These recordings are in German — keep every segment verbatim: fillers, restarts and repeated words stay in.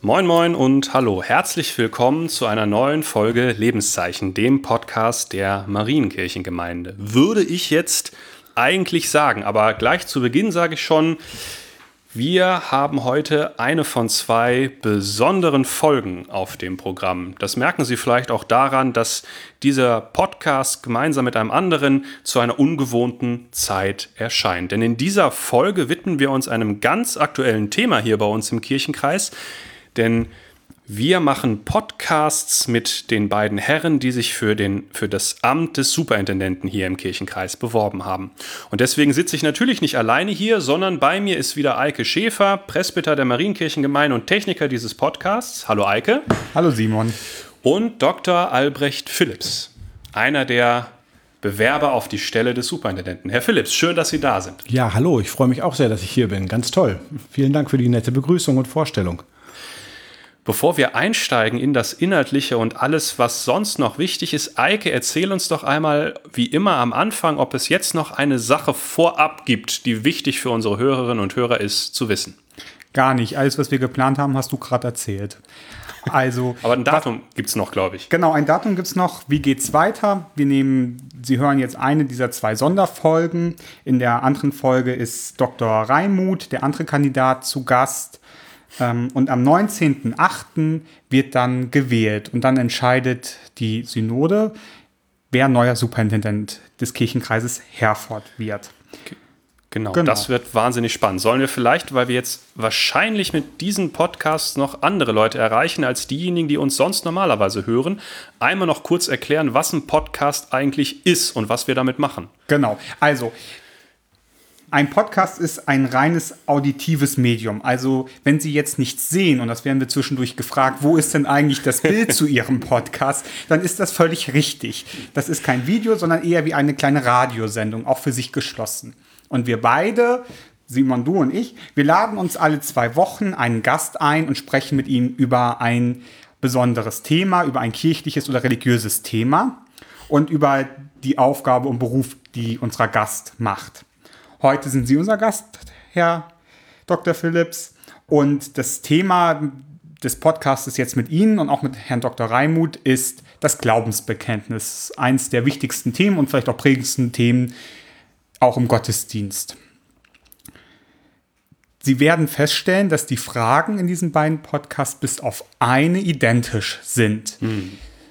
Moin moin und hallo, herzlich willkommen zu einer neuen Folge Lebenszeichen, dem Podcast der Marienkirchengemeinde. Würde ich jetzt eigentlich sagen, aber gleich zu Beginn sage ich schon, wir haben heute eine von zwei besonderen Folgen auf dem Programm. Das merken Sie vielleicht auch daran, dass dieser Podcast gemeinsam mit einem anderen zu einer ungewohnten Zeit erscheint. Denn in dieser Folge widmen wir uns einem ganz aktuellen Thema hier bei uns im Kirchenkreis. Denn wir machen Podcasts mit den beiden Herren, die sich für, den, für das Amt des Superintendenten hier im Kirchenkreis beworben haben. Und deswegen sitze ich natürlich nicht alleine hier, sondern bei mir ist wieder Eike Schäfer, Presbyter der Marienkirchengemeinde und Techniker dieses Podcasts. Hallo Eike. Hallo Simon. Und Doktor Albrecht Philipps, einer der Bewerber auf die Stelle des Superintendenten. Herr Philipps, schön, dass Sie da sind. Ja, hallo, ich freue mich auch sehr, dass ich hier bin. Ganz toll. Vielen Dank für die nette Begrüßung und Vorstellung. Bevor wir einsteigen in das Inhaltliche und alles, was sonst noch wichtig ist, Eike, erzähl uns doch einmal, wie immer am Anfang, ob es jetzt noch eine Sache vorab gibt, die wichtig für unsere Hörerinnen und Hörer ist, zu wissen. Gar nicht. Alles, was wir geplant haben, hast du gerade erzählt. Also, aber ein Datum gibt es noch, glaube ich. Genau, ein Datum gibt es noch. Wie geht's weiter? Wir nehmen, Sie hören jetzt eine dieser zwei Sonderfolgen. In der anderen Folge ist Doktor Reimuth, der andere Kandidat, zu Gast. Und am neunzehnten achten wird dann gewählt und dann entscheidet die Synode, wer neuer Superintendent des Kirchenkreises Herford wird. Genau, genau, das wird wahnsinnig spannend. Sollen wir vielleicht, weil wir jetzt wahrscheinlich mit diesen Podcasts noch andere Leute erreichen als diejenigen, die uns sonst normalerweise hören, einmal noch kurz erklären, was ein Podcast eigentlich ist und was wir damit machen? Genau, also ein Podcast ist ein reines auditives Medium. Also wenn Sie jetzt nichts sehen, und das werden wir zwischendurch gefragt, wo ist denn eigentlich das Bild zu Ihrem Podcast, dann ist das völlig richtig. Das ist kein Video, sondern eher wie eine kleine Radiosendung, auch für sich geschlossen. Und wir beide, Simon, du und ich, wir laden uns alle zwei Wochen einen Gast ein und sprechen mit ihm über ein besonderes Thema, über ein kirchliches oder religiöses Thema und über die Aufgabe und Beruf, die unser Gast macht. Heute sind Sie unser Gast, Herr Doktor Philipps. Und das Thema des Podcasts jetzt mit Ihnen und auch mit Herrn Doktor Reimuth ist das Glaubensbekenntnis. Eins der wichtigsten Themen und vielleicht auch prägendsten Themen auch im Gottesdienst. Sie werden feststellen, dass die Fragen in diesen beiden Podcasts bis auf eine identisch sind. Hm.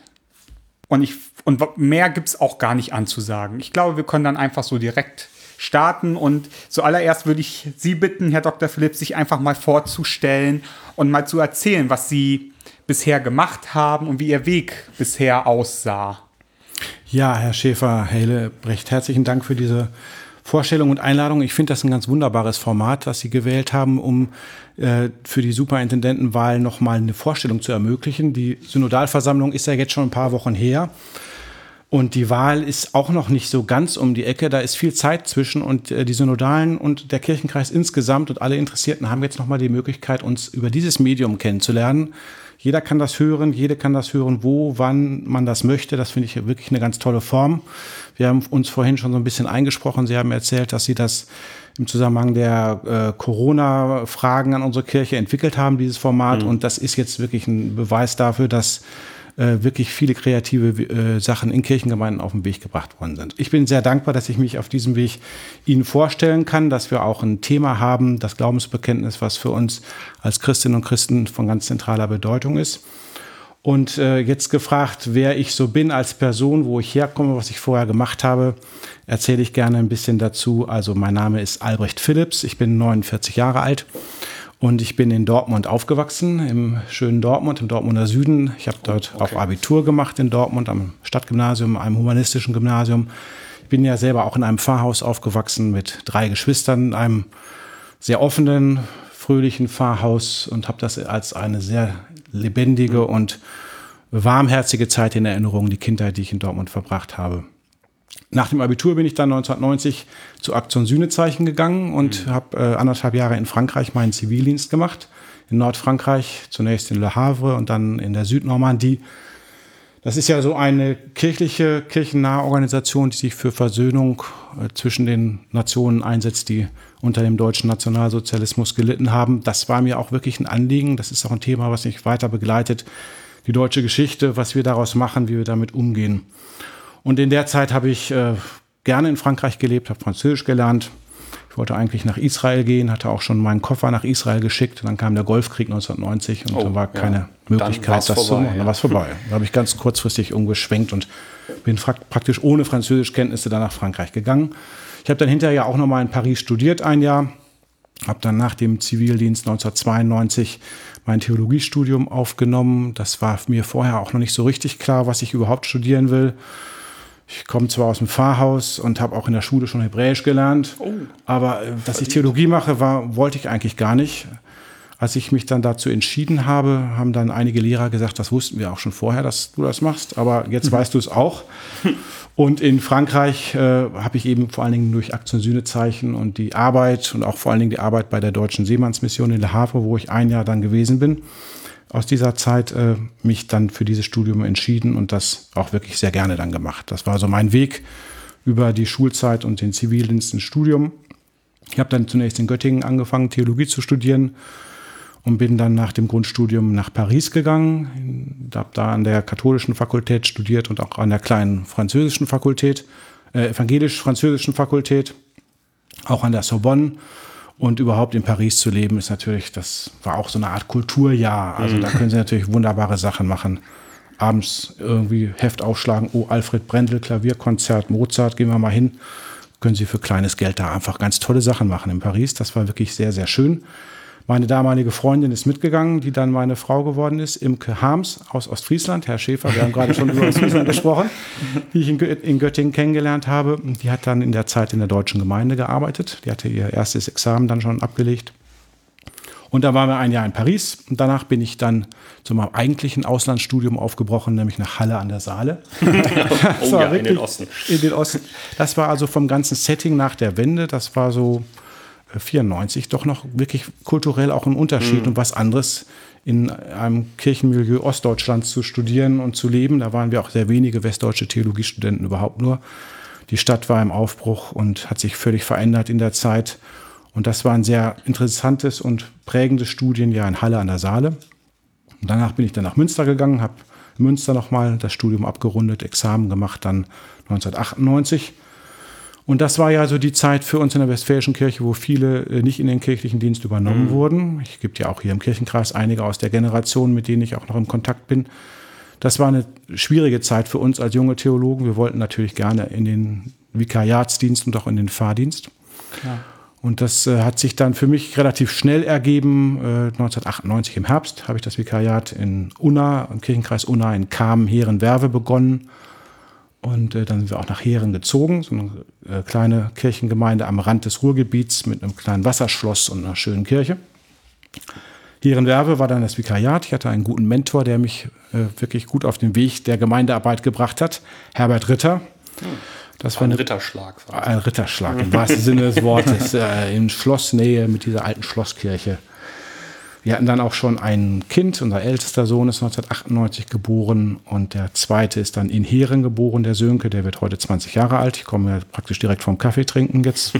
Und, ich, und mehr gibt es auch gar nicht anzusagen. Ich glaube, wir können dann einfach so direkt starten und zuallererst würde ich Sie bitten, Herr Doktor Philipps, sich einfach mal vorzustellen und mal zu erzählen, was Sie bisher gemacht haben und wie Ihr Weg bisher aussah. Ja, Herr Schäfer, Herr Hellebrecht, herzlichen Dank für diese Vorstellung und Einladung. Ich finde das ein ganz wunderbares Format, was Sie gewählt haben, um äh, für die Superintendentenwahl nochmal eine Vorstellung zu ermöglichen. Die Synodalversammlung ist ja jetzt schon ein paar Wochen her. Und die Wahl ist auch noch nicht so ganz um die Ecke. Da ist viel Zeit zwischen. Und äh, die Synodalen und der Kirchenkreis insgesamt und alle Interessierten haben jetzt nochmal die Möglichkeit, uns über dieses Medium kennenzulernen. Jeder kann das hören, jede kann das hören, wo, wann man das möchte. Das finde ich wirklich eine ganz tolle Form. Wir haben uns vorhin schon so ein bisschen eingesprochen. Sie haben erzählt, dass Sie das im Zusammenhang der äh, Corona-Fragen an unsere Kirche entwickelt haben, dieses Format. Mhm. Und das ist jetzt wirklich ein Beweis dafür, dass Äh, wirklich viele kreative äh, Sachen in Kirchengemeinden auf den Weg gebracht worden sind. Ich bin sehr dankbar, dass ich mich auf diesem Weg Ihnen vorstellen kann, dass wir auch ein Thema haben, das Glaubensbekenntnis, was für uns als Christinnen und Christen von ganz zentraler Bedeutung ist. Und äh, jetzt gefragt, wer ich so bin als Person, wo ich herkomme, was ich vorher gemacht habe, erzähle ich gerne ein bisschen dazu. Also mein Name ist Albrecht Philipps, ich bin neunundvierzig Jahre alt. Und ich bin in Dortmund aufgewachsen, im schönen Dortmund, im Dortmunder Süden. Ich habe dort okay. auch Abitur gemacht in Dortmund, am Stadtgymnasium, einem humanistischen Gymnasium. Ich bin ja selber auch in einem Pfarrhaus aufgewachsen mit drei Geschwistern, in einem sehr offenen, fröhlichen Pfarrhaus und habe das als eine sehr lebendige mhm. und warmherzige Zeit in Erinnerung, die Kindheit, die ich in Dortmund verbracht habe. Nach dem Abitur bin ich dann neunzehnhundertneunzig zur Aktion Sühnezeichen gegangen und mhm. habe äh, anderthalb Jahre in Frankreich meinen Zivildienst gemacht. In Nordfrankreich, zunächst in Le Havre und dann in der Südnormandie. Das ist ja so eine kirchliche, kirchennahe Organisation, die sich für Versöhnung äh, zwischen den Nationen einsetzt, die unter dem deutschen Nationalsozialismus gelitten haben. Das war mir auch wirklich ein Anliegen. Das ist auch ein Thema, was mich weiter begleitet. Die deutsche Geschichte, was wir daraus machen, wie wir damit umgehen. Und in der Zeit habe ich äh, gerne in Frankreich gelebt, habe Französisch gelernt. Ich wollte eigentlich nach Israel gehen, hatte auch schon meinen Koffer nach Israel geschickt. Und dann kam der Golfkrieg neunzehnhundertneunzig und oh, da war keine ja. Möglichkeit, das zu machen. Ja. Dann war es vorbei. Da habe ich ganz kurzfristig umgeschwenkt und bin praktisch ohne Französischkenntnisse dann nach Frankreich gegangen. Ich habe dann hinterher auch nochmal in Paris studiert, ein Jahr. Habe dann nach dem Zivildienst neunzehnhundertzweiundneunzig mein Theologiestudium aufgenommen. Das war mir vorher auch noch nicht so richtig klar, was ich überhaupt studieren will. Ich komme zwar aus dem Pfarrhaus und habe auch in der Schule schon Hebräisch gelernt, oh, aber äh, dass ich Theologie mache, war, wollte ich eigentlich gar nicht. Als ich mich dann dazu entschieden habe, haben dann einige Lehrer gesagt, das wussten wir auch schon vorher, dass du das machst, aber jetzt mhm. weißt du es auch. Und in Frankreich äh, habe ich eben vor allen Dingen durch Aktion Sühnezeichen und die Arbeit und auch vor allen Dingen die Arbeit bei der Deutschen Seemannsmission in Le Havre, wo ich ein Jahr dann gewesen bin, aus dieser Zeit äh, mich dann für dieses Studium entschieden und das auch wirklich sehr gerne dann gemacht. Das war so mein Weg über die Schulzeit und den Zivildienst ins Studium. Ich habe dann zunächst in Göttingen angefangen, Theologie zu studieren und bin dann nach dem Grundstudium nach Paris gegangen. Ich habe da an der katholischen Fakultät studiert und auch an der kleinen französischen Fakultät, äh, evangelisch-französischen Fakultät, auch an der Sorbonne. Und überhaupt in Paris zu leben, ist natürlich, das war auch so eine Art Kulturjahr. Also da können Sie natürlich wunderbare Sachen machen. Abends irgendwie Heft aufschlagen, oh, Alfred Brendel, Klavierkonzert, Mozart, gehen wir mal hin. Können Sie für kleines Geld da einfach ganz tolle Sachen machen in Paris. Das war wirklich sehr, sehr schön. Meine damalige Freundin ist mitgegangen, die dann meine Frau geworden ist, Imke Harms aus Ostfriesland. Herr Schäfer, wir haben gerade schon über Ostfriesland gesprochen, die ich in Göttingen kennengelernt habe. Die hat dann in der Zeit in der deutschen Gemeinde gearbeitet. Die hatte ihr erstes Examen dann schon abgelegt. Und da waren wir ein Jahr in Paris. Und danach bin ich dann zu meinem eigentlichen Auslandsstudium aufgebrochen, nämlich nach Halle an der Saale. oh ja, in den Osten. In den Osten. Das war also vom ganzen Setting nach der Wende, das war so vierundneunzig doch noch wirklich kulturell auch ein Unterschied mhm. und was anderes in einem Kirchenmilieu Ostdeutschlands zu studieren und zu leben. Da waren wir auch sehr wenige westdeutsche Theologiestudenten überhaupt nur. Die Stadt war im Aufbruch und hat sich völlig verändert in der Zeit. Und das war ein sehr interessantes und prägendes Studienjahr in Halle an der Saale. Und danach bin ich dann nach Münster gegangen, habe in Münster nochmal das Studium abgerundet, Examen gemacht, dann neunzehnhundertachtundneunzig. Und das war ja so die Zeit für uns in der Westfälischen Kirche, wo viele nicht in den kirchlichen Dienst übernommen mhm. wurden. Ich gibt ja auch hier im Kirchenkreis einige aus der Generation, mit denen ich auch noch im Kontakt bin. Das war eine schwierige Zeit für uns als junge Theologen. Wir wollten natürlich gerne in den Vikariatsdienst und auch in den Pfarrdienst. Klar. Und das äh, hat sich dann für mich relativ schnell ergeben. Äh, neunzehnhundertachtundneunzig im Herbst habe ich das Vikariat in Unna, im Kirchenkreis Unna in Kamen-Heeren-Werve begonnen. Und äh, dann sind wir auch nach Heeren gezogen, so eine äh, kleine Kirchengemeinde am Rand des Ruhrgebiets mit einem kleinen Wasserschloss und einer schönen Kirche. Heeren-Werve war dann das Vikariat. Ich hatte einen guten Mentor, der mich äh, wirklich gut auf den Weg der Gemeindearbeit gebracht hat, Herbert Ritter. Das war ein eine, Ritterschlag. Ein Ritterschlag im wahrsten Sinne des Wortes, äh, in Schlossnähe mit dieser alten Schlosskirche. Wir hatten dann auch schon ein Kind, unser ältester Sohn ist neunzehnhundertachtundneunzig geboren und der zweite ist dann in Heeren geboren, der Sönke, der wird heute zwanzig Jahre alt. Ich komme ja praktisch direkt vom Kaffee trinken jetzt.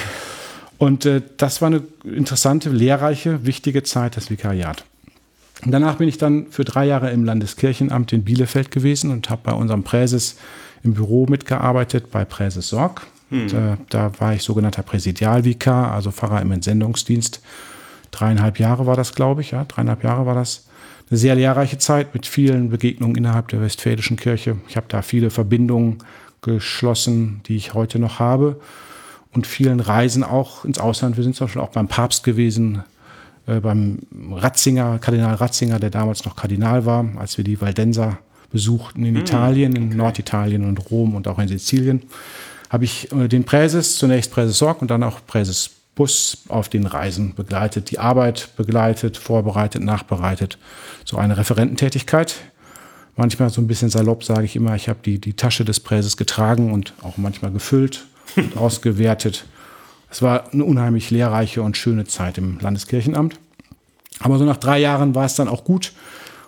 Und äh, das war eine interessante, lehrreiche, wichtige Zeit, das Vikariat. Und danach bin ich dann für drei Jahre im Landeskirchenamt in Bielefeld gewesen und habe bei unserem Präses im Büro mitgearbeitet, bei Präses Sorg. Hm. Und, äh, da war ich sogenannter Präsidialvikar, also Pfarrer im Entsendungsdienst. Dreieinhalb Jahre war das, glaube ich, ja, dreieinhalb Jahre war das. Eine sehr lehrreiche Zeit mit vielen Begegnungen innerhalb der Westfälischen Kirche. Ich habe da viele Verbindungen geschlossen, die ich heute noch habe. Und vielen Reisen auch ins Ausland. Wir sind zum Beispiel auch beim Papst gewesen, äh, beim Ratzinger, Kardinal Ratzinger, der damals noch Kardinal war, als wir die Waldenser besuchten in Italien, in Norditalien und Rom und auch in Sizilien. Habe ich äh, den Präses, zunächst Präses Sorg und dann auch Präses Bus auf den Reisen begleitet, die Arbeit begleitet, vorbereitet, nachbereitet. So eine Referententätigkeit. Manchmal so ein bisschen salopp sage ich immer, ich habe die, die Tasche des Präses getragen und auch manchmal gefüllt und ausgewertet. Es war eine unheimlich lehrreiche und schöne Zeit im Landeskirchenamt. Aber so nach drei Jahren war es dann auch gut.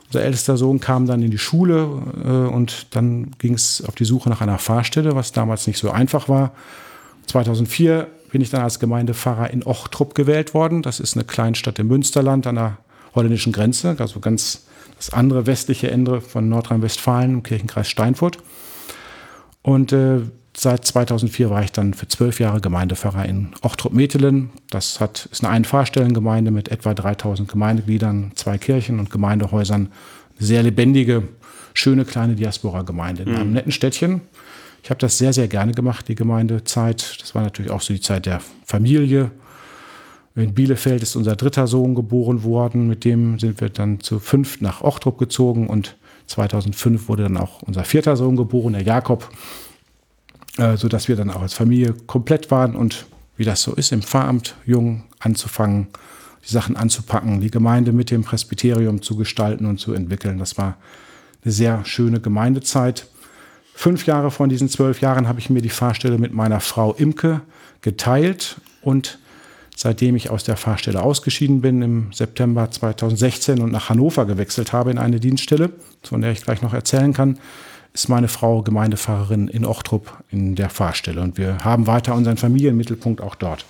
Unser ältester Sohn kam dann in die Schule äh, und dann ging es auf die Suche nach einer Pfarrstelle, was damals nicht so einfach war. zweitausendvier bin ich dann als Gemeindepfarrer in Ochtrup gewählt worden. Das ist eine Kleinstadt im Münsterland an der holländischen Grenze, also ganz das andere westliche Ende von Nordrhein-Westfalen im Kirchenkreis Steinfurt. Und äh, seit zweitausendvier war ich dann für zwölf Jahre Gemeindepfarrer in Ochtrup-Metelen. Das hat, ist eine Ein-Pfarrstellengemeinde mit etwa dreitausend Gemeindegliedern, zwei Kirchen und Gemeindehäusern. Eine sehr lebendige, schöne kleine Diaspora-Gemeinde in einem netten Städtchen. Ich habe das sehr, sehr gerne gemacht, die Gemeindezeit. Das war natürlich auch so die Zeit der Familie. In Bielefeld ist unser dritter Sohn geboren worden. Mit dem sind wir dann zu fünft nach Ochtrup gezogen. Und zweitausendfünf wurde dann auch unser vierter Sohn geboren, der Jakob. Äh, sodass wir dann auch als Familie komplett waren. Und wie das so ist, im Pfarramt jung anzufangen, die Sachen anzupacken, die Gemeinde mit dem Presbyterium zu gestalten und zu entwickeln. Das war eine sehr schöne Gemeindezeit. Fünf Jahre von diesen zwölf Jahren habe ich mir die Pfarrstelle mit meiner Frau Imke geteilt. Und seitdem ich aus der Pfarrstelle ausgeschieden bin, im September zweitausendsechzehn und nach Hannover gewechselt habe in eine Dienststelle, von der ich gleich noch erzählen kann, ist meine Frau Gemeindepfarrerin in Ochtrup in der Pfarrstelle. Und wir haben weiter unseren Familienmittelpunkt auch dort.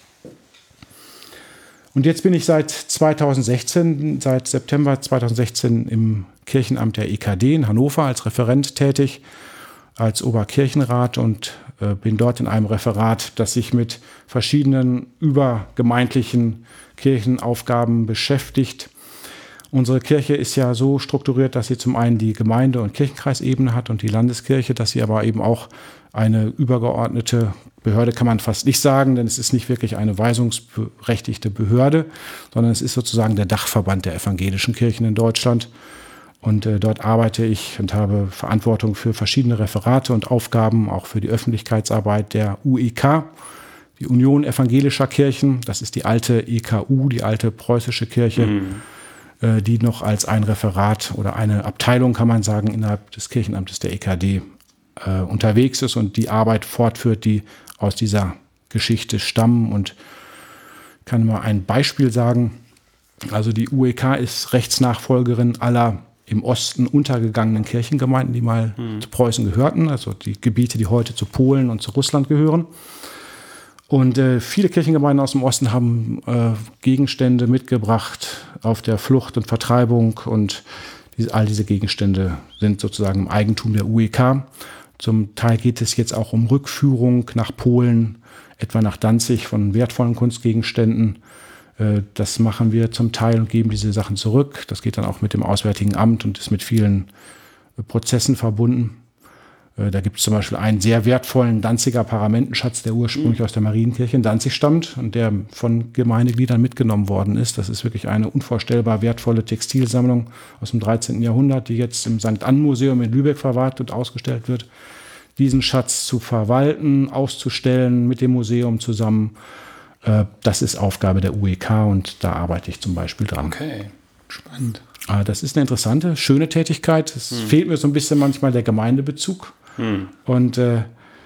Und jetzt bin ich seit zweitausendsechzehn, seit September zweitausendsechzehn im Kirchenamt der E K D in Hannover als Referent tätig, als Oberkirchenrat und äh, bin dort in einem Referat, das sich mit verschiedenen übergemeindlichen Kirchenaufgaben beschäftigt. Unsere Kirche ist ja so strukturiert, dass sie zum einen die Gemeinde- und Kirchenkreisebene hat und die Landeskirche, dass sie aber eben auch eine übergeordnete Behörde, kann man fast nicht sagen, denn es ist nicht wirklich eine weisungsberechtigte Behörde, sondern es ist sozusagen der Dachverband der evangelischen Kirchen in Deutschland. Und äh, dort arbeite ich und habe Verantwortung für verschiedene Referate und Aufgaben, auch für die Öffentlichkeitsarbeit der U E K, die Union Evangelischer Kirchen. Das ist die alte E K U, die alte preußische Kirche, mhm. äh, die noch als ein Referat oder eine Abteilung, kann man sagen, innerhalb des Kirchenamtes der E K D äh, unterwegs ist und die Arbeit fortführt, die aus dieser Geschichte stammen. Und ich kann mal ein Beispiel sagen. Also die U E K ist Rechtsnachfolgerin aller im Osten untergegangenen Kirchengemeinden, die mal hm. zu Preußen gehörten, also die Gebiete, die heute zu Polen und zu Russland gehören. Und äh, viele Kirchengemeinden aus dem Osten haben äh, Gegenstände mitgebracht auf der Flucht und Vertreibung und diese, all diese Gegenstände sind sozusagen im Eigentum der U E K. Zum Teil geht es jetzt auch um Rückführung nach Polen, etwa nach Danzig von wertvollen Kunstgegenständen. Das machen wir zum Teil und geben diese Sachen zurück. Das geht dann auch mit dem Auswärtigen Amt und ist mit vielen Prozessen verbunden. Da gibt es zum Beispiel einen sehr wertvollen Danziger Paramentenschatz, der ursprünglich mhm. aus der Marienkirche in Danzig stammt und der von Gemeindegliedern mitgenommen worden ist. Das ist wirklich eine unvorstellbar wertvolle Textilsammlung aus dem dreizehnten Jahrhundert, die jetzt im Sankt Ann Museum in Lübeck verwahrt und ausgestellt wird. Diesen Schatz zu verwalten, auszustellen mit dem Museum zusammen, das ist Aufgabe der U E K und da arbeite ich zum Beispiel dran. Okay, spannend. Das ist eine interessante, schöne Tätigkeit. Es hm. fehlt mir so ein bisschen manchmal der Gemeindebezug. Hm. Und äh,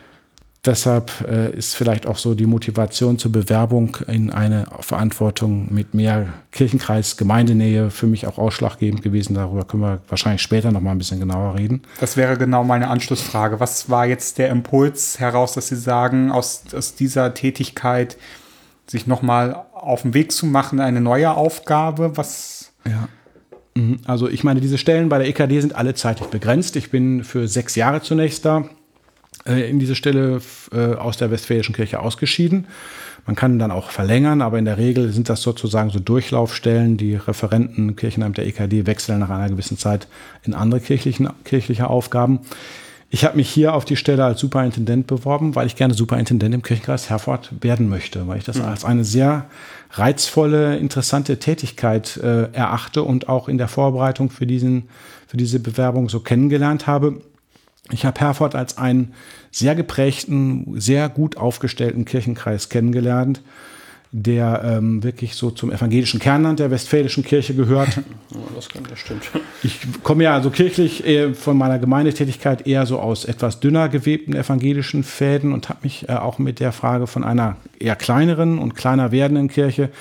deshalb äh, ist vielleicht auch so die Motivation zur Bewerbung in eine Verantwortung mit mehr Kirchenkreis, Gemeindenähe für mich auch ausschlaggebend gewesen. Darüber können wir wahrscheinlich später noch mal ein bisschen genauer reden. Das wäre genau meine Anschlussfrage. Was war jetzt der Impuls heraus, dass Sie sagen, aus, aus dieser Tätigkeit sich nochmal auf den Weg zu machen, eine neue Aufgabe? Was? Ja. Also ich meine, diese Stellen bei der E K D sind alle zeitlich begrenzt. Ich bin für sechs Jahre zunächst da, äh, in diese Stelle äh, aus der Westfälischen Kirche ausgeschieden. Man kann dann auch verlängern, aber in der Regel sind das sozusagen so Durchlaufstellen. Die Referenten im Kirchenamt der E K D wechseln nach einer gewissen Zeit in andere kirchlichen, kirchliche Aufgaben. Ich habe mich hier auf die Stelle als Superintendent beworben, weil ich gerne Superintendent im Kirchenkreis Herford werden möchte, weil ich das mhm. als eine sehr reizvolle, interessante Tätigkeit äh, erachte und auch in der Vorbereitung für, diesen, für diese Bewerbung so kennengelernt habe. Ich habe Herford als einen sehr geprägten, sehr gut aufgestellten Kirchenkreis kennengelernt, der ähm, wirklich so zum evangelischen Kernland der Westfälischen Kirche gehört. Ja, das, kann, das stimmt. Ich komme ja also kirchlich äh, von meiner Gemeindetätigkeit eher so aus etwas dünner gewebten evangelischen Fäden und habe mich äh, auch mit der Frage von einer eher kleineren und kleiner werdenden Kirche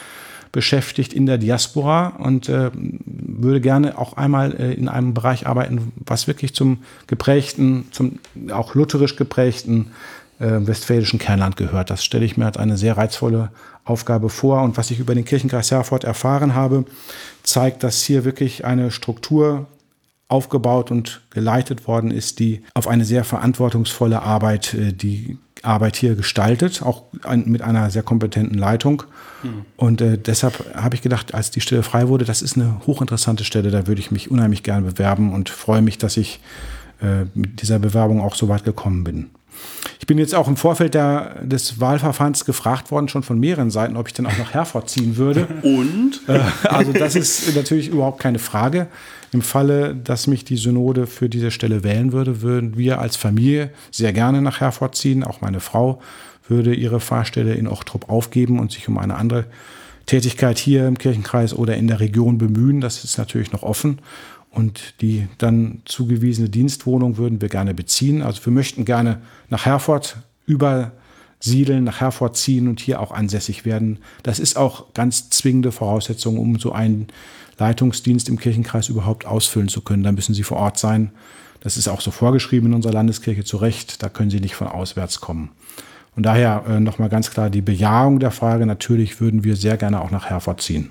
beschäftigt in der Diaspora und äh, würde gerne auch einmal äh, in einem Bereich arbeiten, was wirklich zum geprägten, zum auch lutherisch geprägten äh, westfälischen Kernland gehört. Das stelle ich mir als eine sehr reizvolle Aufgabe vor. Und was ich über den Kirchenkreis Herford erfahren habe, zeigt, dass hier wirklich eine Struktur aufgebaut und geleitet worden ist, die auf eine sehr verantwortungsvolle Arbeit, äh, die Arbeit hier gestaltet, auch ein, mit einer sehr kompetenten Leitung. Mhm. Und äh, deshalb habe ich gedacht, als die Stelle frei wurde, das ist eine hochinteressante Stelle, da würde ich mich unheimlich gerne bewerben und freue mich, dass ich äh, mit dieser Bewerbung auch so weit gekommen bin. Ich bin jetzt auch im Vorfeld der, des Wahlverfahrens gefragt worden, schon von mehreren Seiten, ob ich dann auch nach Herford ziehen würde. Und? Äh, also das ist natürlich überhaupt keine Frage. Im Falle, dass mich die Synode für diese Stelle wählen würde, würden wir als Familie sehr gerne nach Herford ziehen. Auch meine Frau würde ihre Pfarrstelle in Ochtrup aufgeben und sich um eine andere Tätigkeit hier im Kirchenkreis oder in der Region bemühen. Das ist natürlich noch offen. Und die dann zugewiesene Dienstwohnung würden wir gerne beziehen. Also wir möchten gerne nach Herford übersiedeln, nach Herford ziehen und hier auch ansässig werden. Das ist auch ganz zwingende Voraussetzung, um so einen Leitungsdienst im Kirchenkreis überhaupt ausfüllen zu können. Da müssen Sie vor Ort sein. Das ist auch so vorgeschrieben in unserer Landeskirche zu Recht. Da können Sie nicht von auswärts kommen. Und daher äh, nochmal ganz klar die Bejahung der Frage. Natürlich würden wir sehr gerne auch nach Herford ziehen.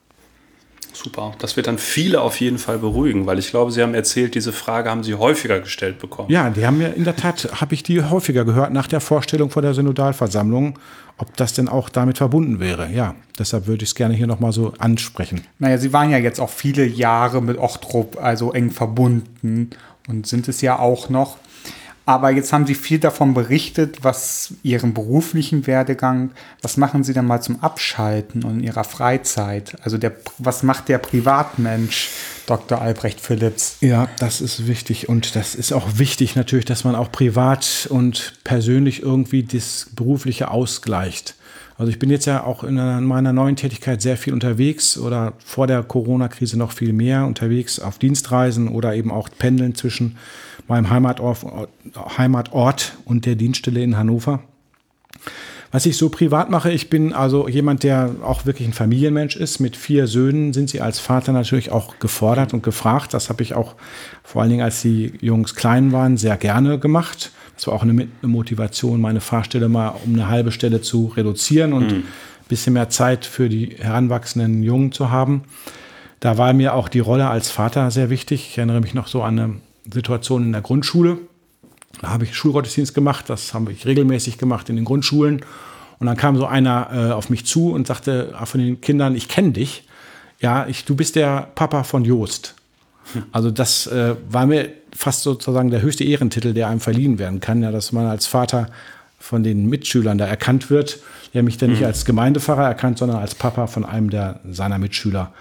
Super, das wird dann viele auf jeden Fall beruhigen, weil ich glaube, Sie haben erzählt, diese Frage haben Sie häufiger gestellt bekommen. Ja, die haben mir in der Tat, habe ich die häufiger gehört nach der Vorstellung vor der Synodalversammlung, ob das denn auch damit verbunden wäre. Ja, deshalb würde ich es gerne hier nochmal so ansprechen. Naja, Sie waren ja jetzt auch viele Jahre mit Ochtrup also eng verbunden und sind es ja auch noch. Aber jetzt haben Sie viel davon berichtet, was Ihren beruflichen Werdegang, was machen Sie denn mal zum Abschalten und in Ihrer Freizeit? Also der, was macht der Privatmensch, Doktor Albrecht Philipps? Ja, das ist wichtig und das ist auch wichtig natürlich, dass man auch privat und persönlich irgendwie das Berufliche ausgleicht. Also ich bin jetzt ja auch in meiner neuen Tätigkeit sehr viel unterwegs oder vor der Corona-Krise noch viel mehr unterwegs auf Dienstreisen oder eben auch pendeln zwischen meinem Heimatort, Heimatort und der Dienststelle in Hannover. Was ich so privat mache, ich bin also jemand, der auch wirklich ein Familienmensch ist. Mit vier Söhnen sind Sie als Vater natürlich auch gefordert und gefragt. Das habe ich auch vor allen Dingen, als die Jungs klein waren, sehr gerne gemacht. Das war auch eine Motivation, meine Fahrstelle mal um eine halbe Stelle zu reduzieren und mhm. ein bisschen mehr Zeit für die heranwachsenden Jungen zu haben. Da war mir auch die Rolle als Vater sehr wichtig. Ich erinnere mich noch so an eine Situation in der Grundschule. Da habe ich Schulgottesdienst gemacht, das habe ich regelmäßig gemacht in den Grundschulen. Und dann kam so einer äh, auf mich zu und sagte äh, von den Kindern, ich kenne dich. Ja, ich, du bist der Papa von Jost. Hm. Also das äh, war mir fast sozusagen der höchste Ehrentitel, der einem verliehen werden kann, ja, dass man als Vater von den Mitschülern da erkannt wird. Der mich dann hm. nicht als Gemeindepfarrer erkannt, sondern als Papa von einem der seiner Mitschüler.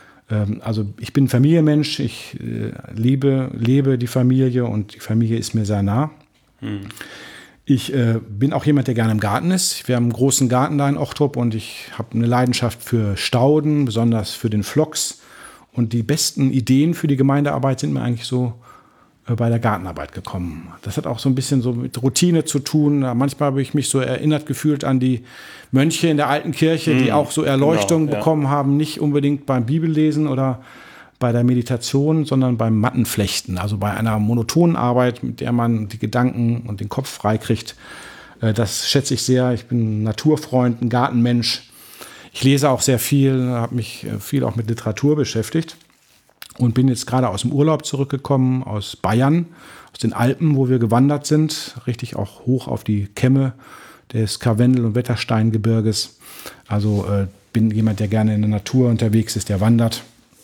Also ich bin Familienmensch, ich äh, liebe, lebe die Familie und die Familie ist mir sehr nah. Hm. Ich äh, bin auch jemand, der gerne im Garten ist. Wir haben einen großen Garten da in Ochtrup und ich habe eine Leidenschaft für Stauden, besonders für den Phlox. Und die besten Ideen für die Gemeindearbeit sind mir eigentlich so äh, bei der Gartenarbeit gekommen. Das hat auch so ein bisschen so mit Routine zu tun. Manchmal habe ich mich so erinnert gefühlt an die Mönche in der alten Kirche, die auch so Erleuchtung genau, ja. bekommen haben, nicht unbedingt beim Bibellesen oder bei der Meditation, sondern beim Mattenflechten, also bei einer monotonen Arbeit, mit der man die Gedanken und den Kopf freikriegt. Das schätze ich sehr. Ich bin ein Naturfreund, ein Gartenmensch. Ich lese auch sehr viel, habe mich viel auch mit Literatur beschäftigt und bin jetzt gerade aus dem Urlaub zurückgekommen, aus Bayern, aus den Alpen, wo wir gewandert sind, richtig auch hoch auf die Kämme des Karwendel- und Wettersteingebirges. Also äh, bin jemand, der gerne in der Natur unterwegs ist, der wandert.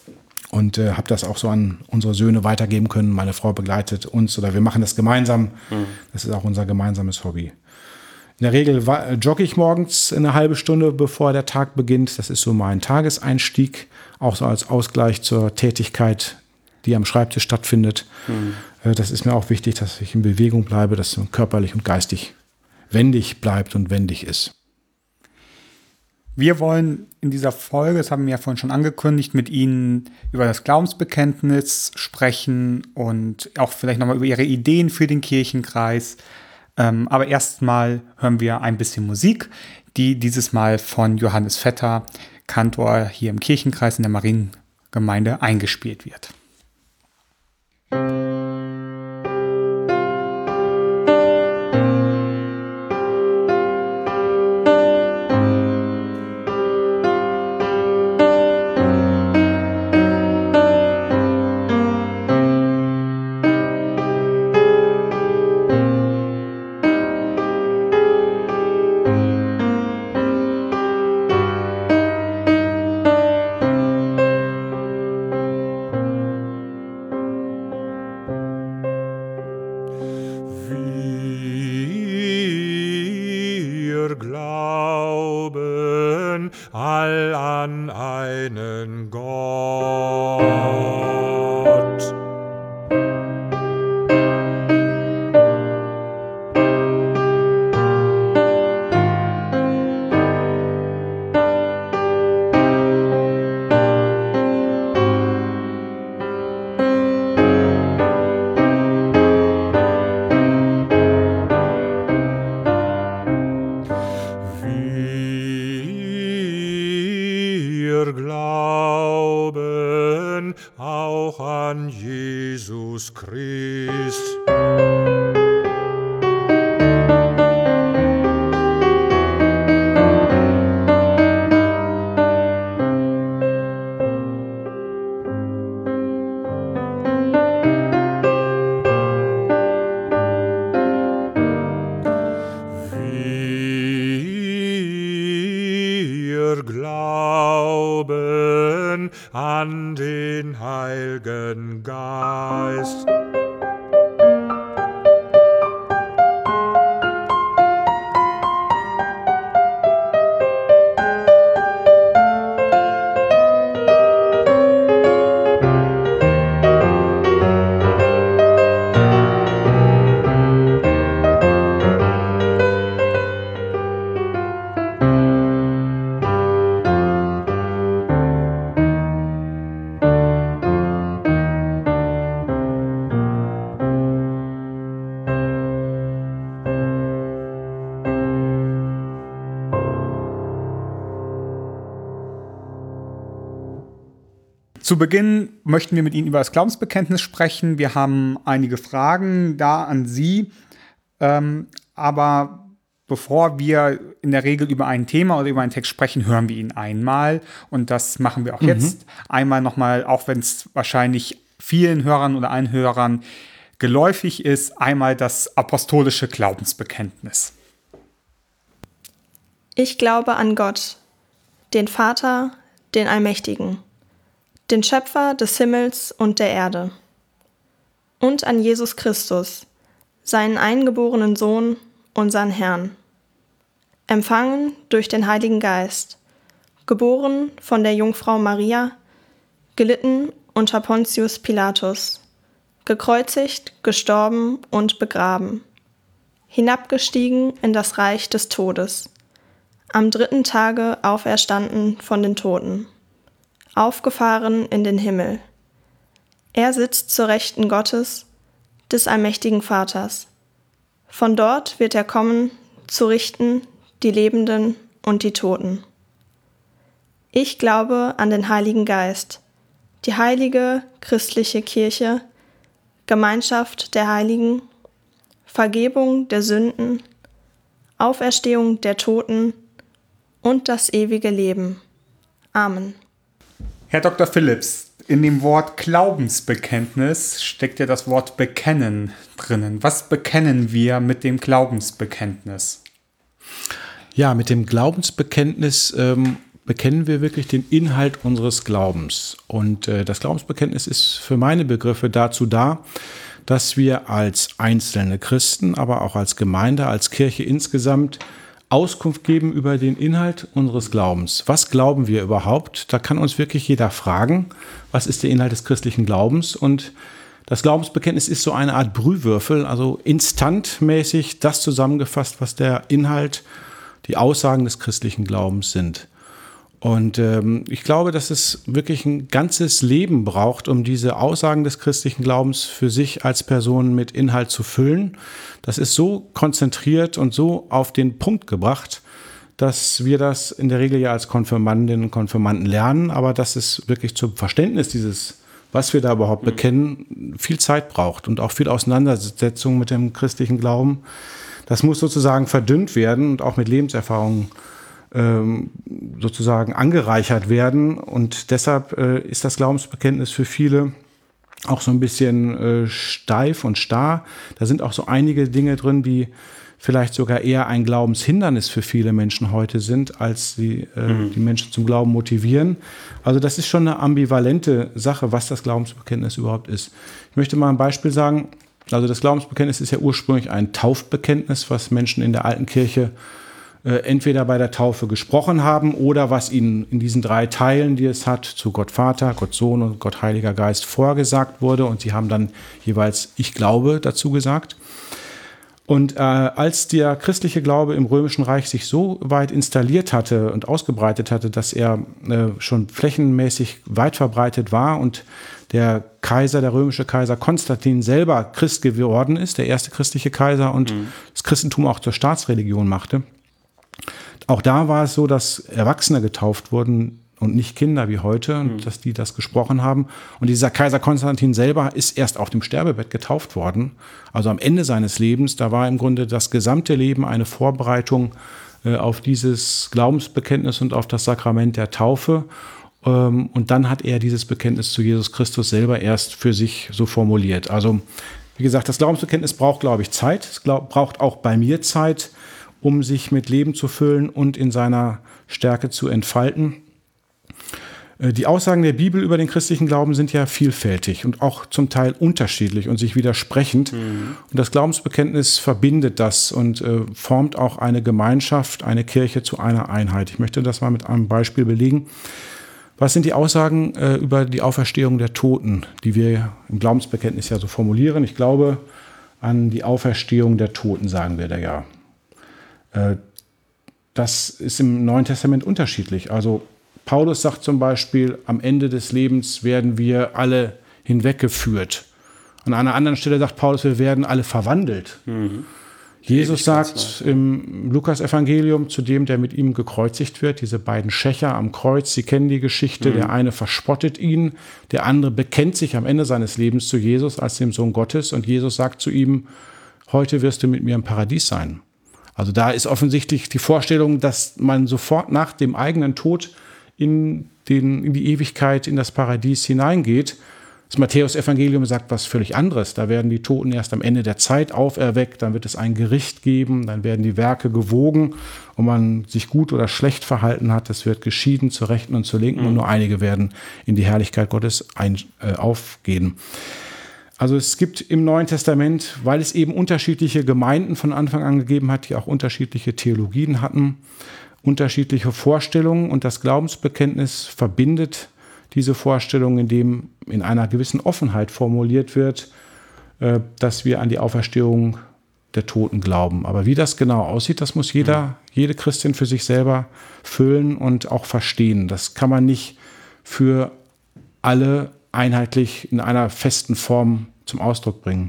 Und äh, habe das auch so an unsere Söhne weitergeben können. Meine Frau begleitet uns oder wir machen das gemeinsam. Mhm. Das ist auch unser gemeinsames Hobby. In der Regel jogge ich morgens eine halbe Stunde, bevor der Tag beginnt. Das ist so mein Tageseinstieg, auch so als Ausgleich zur Tätigkeit, die am Schreibtisch stattfindet. Mhm. Äh, das ist mir auch wichtig, dass ich in Bewegung bleibe, dass man körperlich und geistig wendig bleibt und wendig ist. Wir wollen in dieser Folge, das haben wir ja vorhin schon angekündigt, mit Ihnen über das Glaubensbekenntnis sprechen und auch vielleicht nochmal über Ihre Ideen für den Kirchenkreis. Ähm, aber erstmal hören wir ein bisschen Musik, die dieses Mal von Johannes Vetter Kantor hier im Kirchenkreis in der Mariengemeinde eingespielt wird. all an einen Gott. Wir glauben auch an Jesus Christ. Wir glauben an den Heiligen Geist. Zu Beginn möchten wir mit Ihnen über das Glaubensbekenntnis sprechen. Wir haben einige Fragen da an Sie. Ähm, aber bevor wir in der Regel über ein Thema oder über einen Text sprechen, hören wir ihn einmal. Und das machen wir auch mhm. jetzt. Einmal nochmal, auch wenn es wahrscheinlich vielen Hörern oder Einhörern geläufig ist, einmal das apostolische Glaubensbekenntnis. Ich glaube an Gott, den Vater, den Allmächtigen, den Schöpfer des Himmels und der Erde, und an Jesus Christus, seinen eingeborenen Sohn, unseren Herrn, empfangen durch den Heiligen Geist, geboren von der Jungfrau Maria, gelitten unter Pontius Pilatus, gekreuzigt, gestorben und begraben, hinabgestiegen in das Reich des Todes, am dritten Tage auferstanden von den Toten, aufgefahren in den Himmel. Er sitzt zur Rechten Gottes, des allmächtigen Vaters. Von dort wird er kommen, zu richten die Lebenden und die Toten. Ich glaube an den Heiligen Geist, die heilige christliche Kirche, Gemeinschaft der Heiligen, Vergebung der Sünden, Auferstehung der Toten und das ewige Leben. Amen. Herr Doktor Phillips, in dem Wort Glaubensbekenntnis steckt ja das Wort Bekennen drinnen. Was bekennen wir mit dem Glaubensbekenntnis? Ja, mit dem Glaubensbekenntnis ähm, bekennen wir wirklich den Inhalt unseres Glaubens. Und äh, das Glaubensbekenntnis ist für meine Begriffe dazu da, dass wir als einzelne Christen, aber auch als Gemeinde, als Kirche insgesamt Auskunft geben über den Inhalt unseres Glaubens. Was glauben wir überhaupt? Da kann uns wirklich jeder fragen, was ist der Inhalt des christlichen Glaubens? Und das Glaubensbekenntnis ist so eine Art Brühwürfel, also instantmäßig das zusammengefasst, was der Inhalt, die Aussagen des christlichen Glaubens sind. Und ähm, ich glaube, dass es wirklich ein ganzes Leben braucht, um diese Aussagen des christlichen Glaubens für sich als Person mit Inhalt zu füllen. Das ist so konzentriert und so auf den Punkt gebracht, dass wir das in der Regel ja als Konfirmandinnen und Konfirmanden lernen, aber dass es wirklich zum Verständnis dieses, was wir da überhaupt mhm. bekennen, viel Zeit braucht und auch viel Auseinandersetzung mit dem christlichen Glauben. Das muss sozusagen verdünnt werden und auch mit Lebenserfahrung ähm, sozusagen angereichert werden. Und deshalb äh, ist das Glaubensbekenntnis für viele auch so ein bisschen äh, steif und starr. Da sind auch so einige Dinge drin, die vielleicht sogar eher ein Glaubenshindernis für viele Menschen heute sind, als die, äh, mhm. die Menschen zum Glauben motivieren. Also das ist schon eine ambivalente Sache, was das Glaubensbekenntnis überhaupt ist. Ich möchte mal ein Beispiel sagen. Also das Glaubensbekenntnis ist ja ursprünglich ein Taufbekenntnis, was Menschen in der alten Kirche äh, entweder bei der Taufe gesprochen haben oder was ihnen in diesen drei Teilen, die es hat, zu Gott Vater, Gott Sohn und Gott Heiliger Geist vorgesagt wurde. Und sie haben dann jeweils Ich glaube dazu gesagt. Und äh, als der christliche Glaube im Römischen Reich sich so weit installiert hatte und ausgebreitet hatte, dass er äh, schon flächenmäßig weit verbreitet war und der Kaiser, der römische Kaiser Konstantin selber Christ geworden ist, der erste christliche Kaiser und mhm. das Christentum auch zur Staatsreligion machte. Auch da war es so, dass Erwachsene getauft wurden und nicht Kinder wie heute, und mhm. dass die das gesprochen haben. Und dieser Kaiser Konstantin selber ist erst auf dem Sterbebett getauft worden. Also am Ende seines Lebens, da war im Grunde das gesamte Leben eine Vorbereitung äh, auf dieses Glaubensbekenntnis und auf das Sakrament der Taufe. Ähm, und dann hat er dieses Bekenntnis zu Jesus Christus selber erst für sich so formuliert. Also wie gesagt, das Glaubensbekenntnis braucht, glaube ich, Zeit. Es glaub, braucht auch bei mir Zeit, um sich mit Leben zu füllen und in seiner Stärke zu entfalten. Die Aussagen der Bibel über den christlichen Glauben sind ja vielfältig und auch zum Teil unterschiedlich und sich widersprechend. Mhm. Und das Glaubensbekenntnis verbindet das und äh, formt auch eine Gemeinschaft, eine Kirche zu einer Einheit. Ich möchte das mal mit einem Beispiel belegen. Was sind die Aussagen äh, über die Auferstehung der Toten, die wir im Glaubensbekenntnis ja so formulieren? Ich glaube an die Auferstehung der Toten, sagen wir da ja. Äh, das ist im Neuen Testament unterschiedlich. Also Paulus sagt zum Beispiel, am Ende des Lebens werden wir alle hinweggeführt. An einer anderen Stelle sagt Paulus, wir werden alle verwandelt. Mhm. Jesus sagt im Lukas-Evangelium zu dem, der mit ihm gekreuzigt wird, diese beiden Schächer am Kreuz, Sie kennen die Geschichte, mhm. der eine verspottet ihn, der andere bekennt sich am Ende seines Lebens zu Jesus als dem Sohn Gottes und Jesus sagt zu ihm, heute wirst du mit mir im Paradies sein. Also da ist offensichtlich die Vorstellung, dass man sofort nach dem eigenen Tod in, den, in die Ewigkeit, in das Paradies hineingeht. Das Matthäus-Evangelium sagt was völlig anderes. Da werden die Toten erst am Ende der Zeit auferweckt, dann wird es ein Gericht geben, dann werden die Werke gewogen, ob man sich gut oder schlecht verhalten hat. Es wird geschieden zur Rechten und zur Linken mhm. und nur einige werden in die Herrlichkeit Gottes ein, äh, aufgehen. Also es gibt im Neuen Testament, weil es eben unterschiedliche Gemeinden von Anfang an gegeben hat, die auch unterschiedliche Theologien hatten, unterschiedliche Vorstellungen und das Glaubensbekenntnis verbindet diese Vorstellung, indem in einer gewissen Offenheit formuliert wird, dass wir an die Auferstehung der Toten glauben. Aber wie das genau aussieht, das muss jeder, jede Christin für sich selber füllen und auch verstehen. Das kann man nicht für alle einheitlich in einer festen Form zum Ausdruck bringen.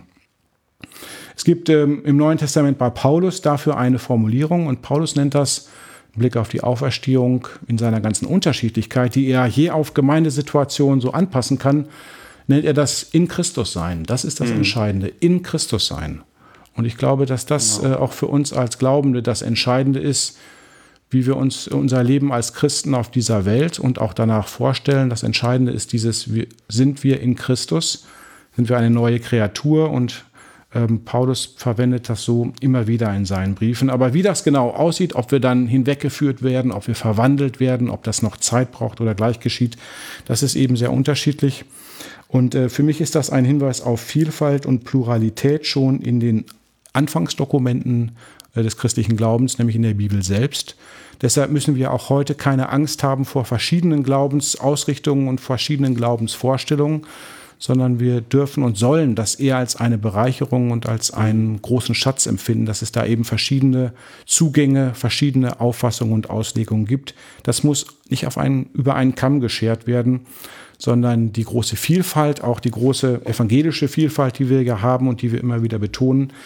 Es gibt ähm, im Neuen Testament bei Paulus dafür eine Formulierung und Paulus nennt das im Blick auf die Auferstehung in seiner ganzen Unterschiedlichkeit, die er je auf Gemeindesituationen so anpassen kann, nennt er das in Christus sein. Das ist das mhm. Entscheidende, in Christus sein. Und ich glaube, dass das genau. äh, auch für uns als Glaubende das Entscheidende ist, wie wir uns unser Leben als Christen auf dieser Welt und auch danach vorstellen. Das Entscheidende ist dieses, wir, sind wir in Christus, sind wir eine neue Kreatur und ähm, Paulus verwendet das so immer wieder in seinen Briefen. Aber wie das genau aussieht, ob wir dann hinweggeführt werden, ob wir verwandelt werden, ob das noch Zeit braucht oder gleich geschieht, das ist eben sehr unterschiedlich. Und äh, für mich ist das ein Hinweis auf Vielfalt und Pluralität schon in den Anfangsdokumenten äh, des christlichen Glaubens, nämlich in der Bibel selbst. Deshalb müssen wir auch heute keine Angst haben vor verschiedenen Glaubensausrichtungen und verschiedenen Glaubensvorstellungen, sondern wir dürfen und sollen das eher als eine Bereicherung und als einen großen Schatz empfinden, dass es da eben verschiedene Zugänge, verschiedene Auffassungen und Auslegungen gibt. Das muss nicht auf einen, über einen Kamm geschert werden, sondern die große Vielfalt, auch die große evangelische Vielfalt, die wir ja haben und die wir immer wieder betonen,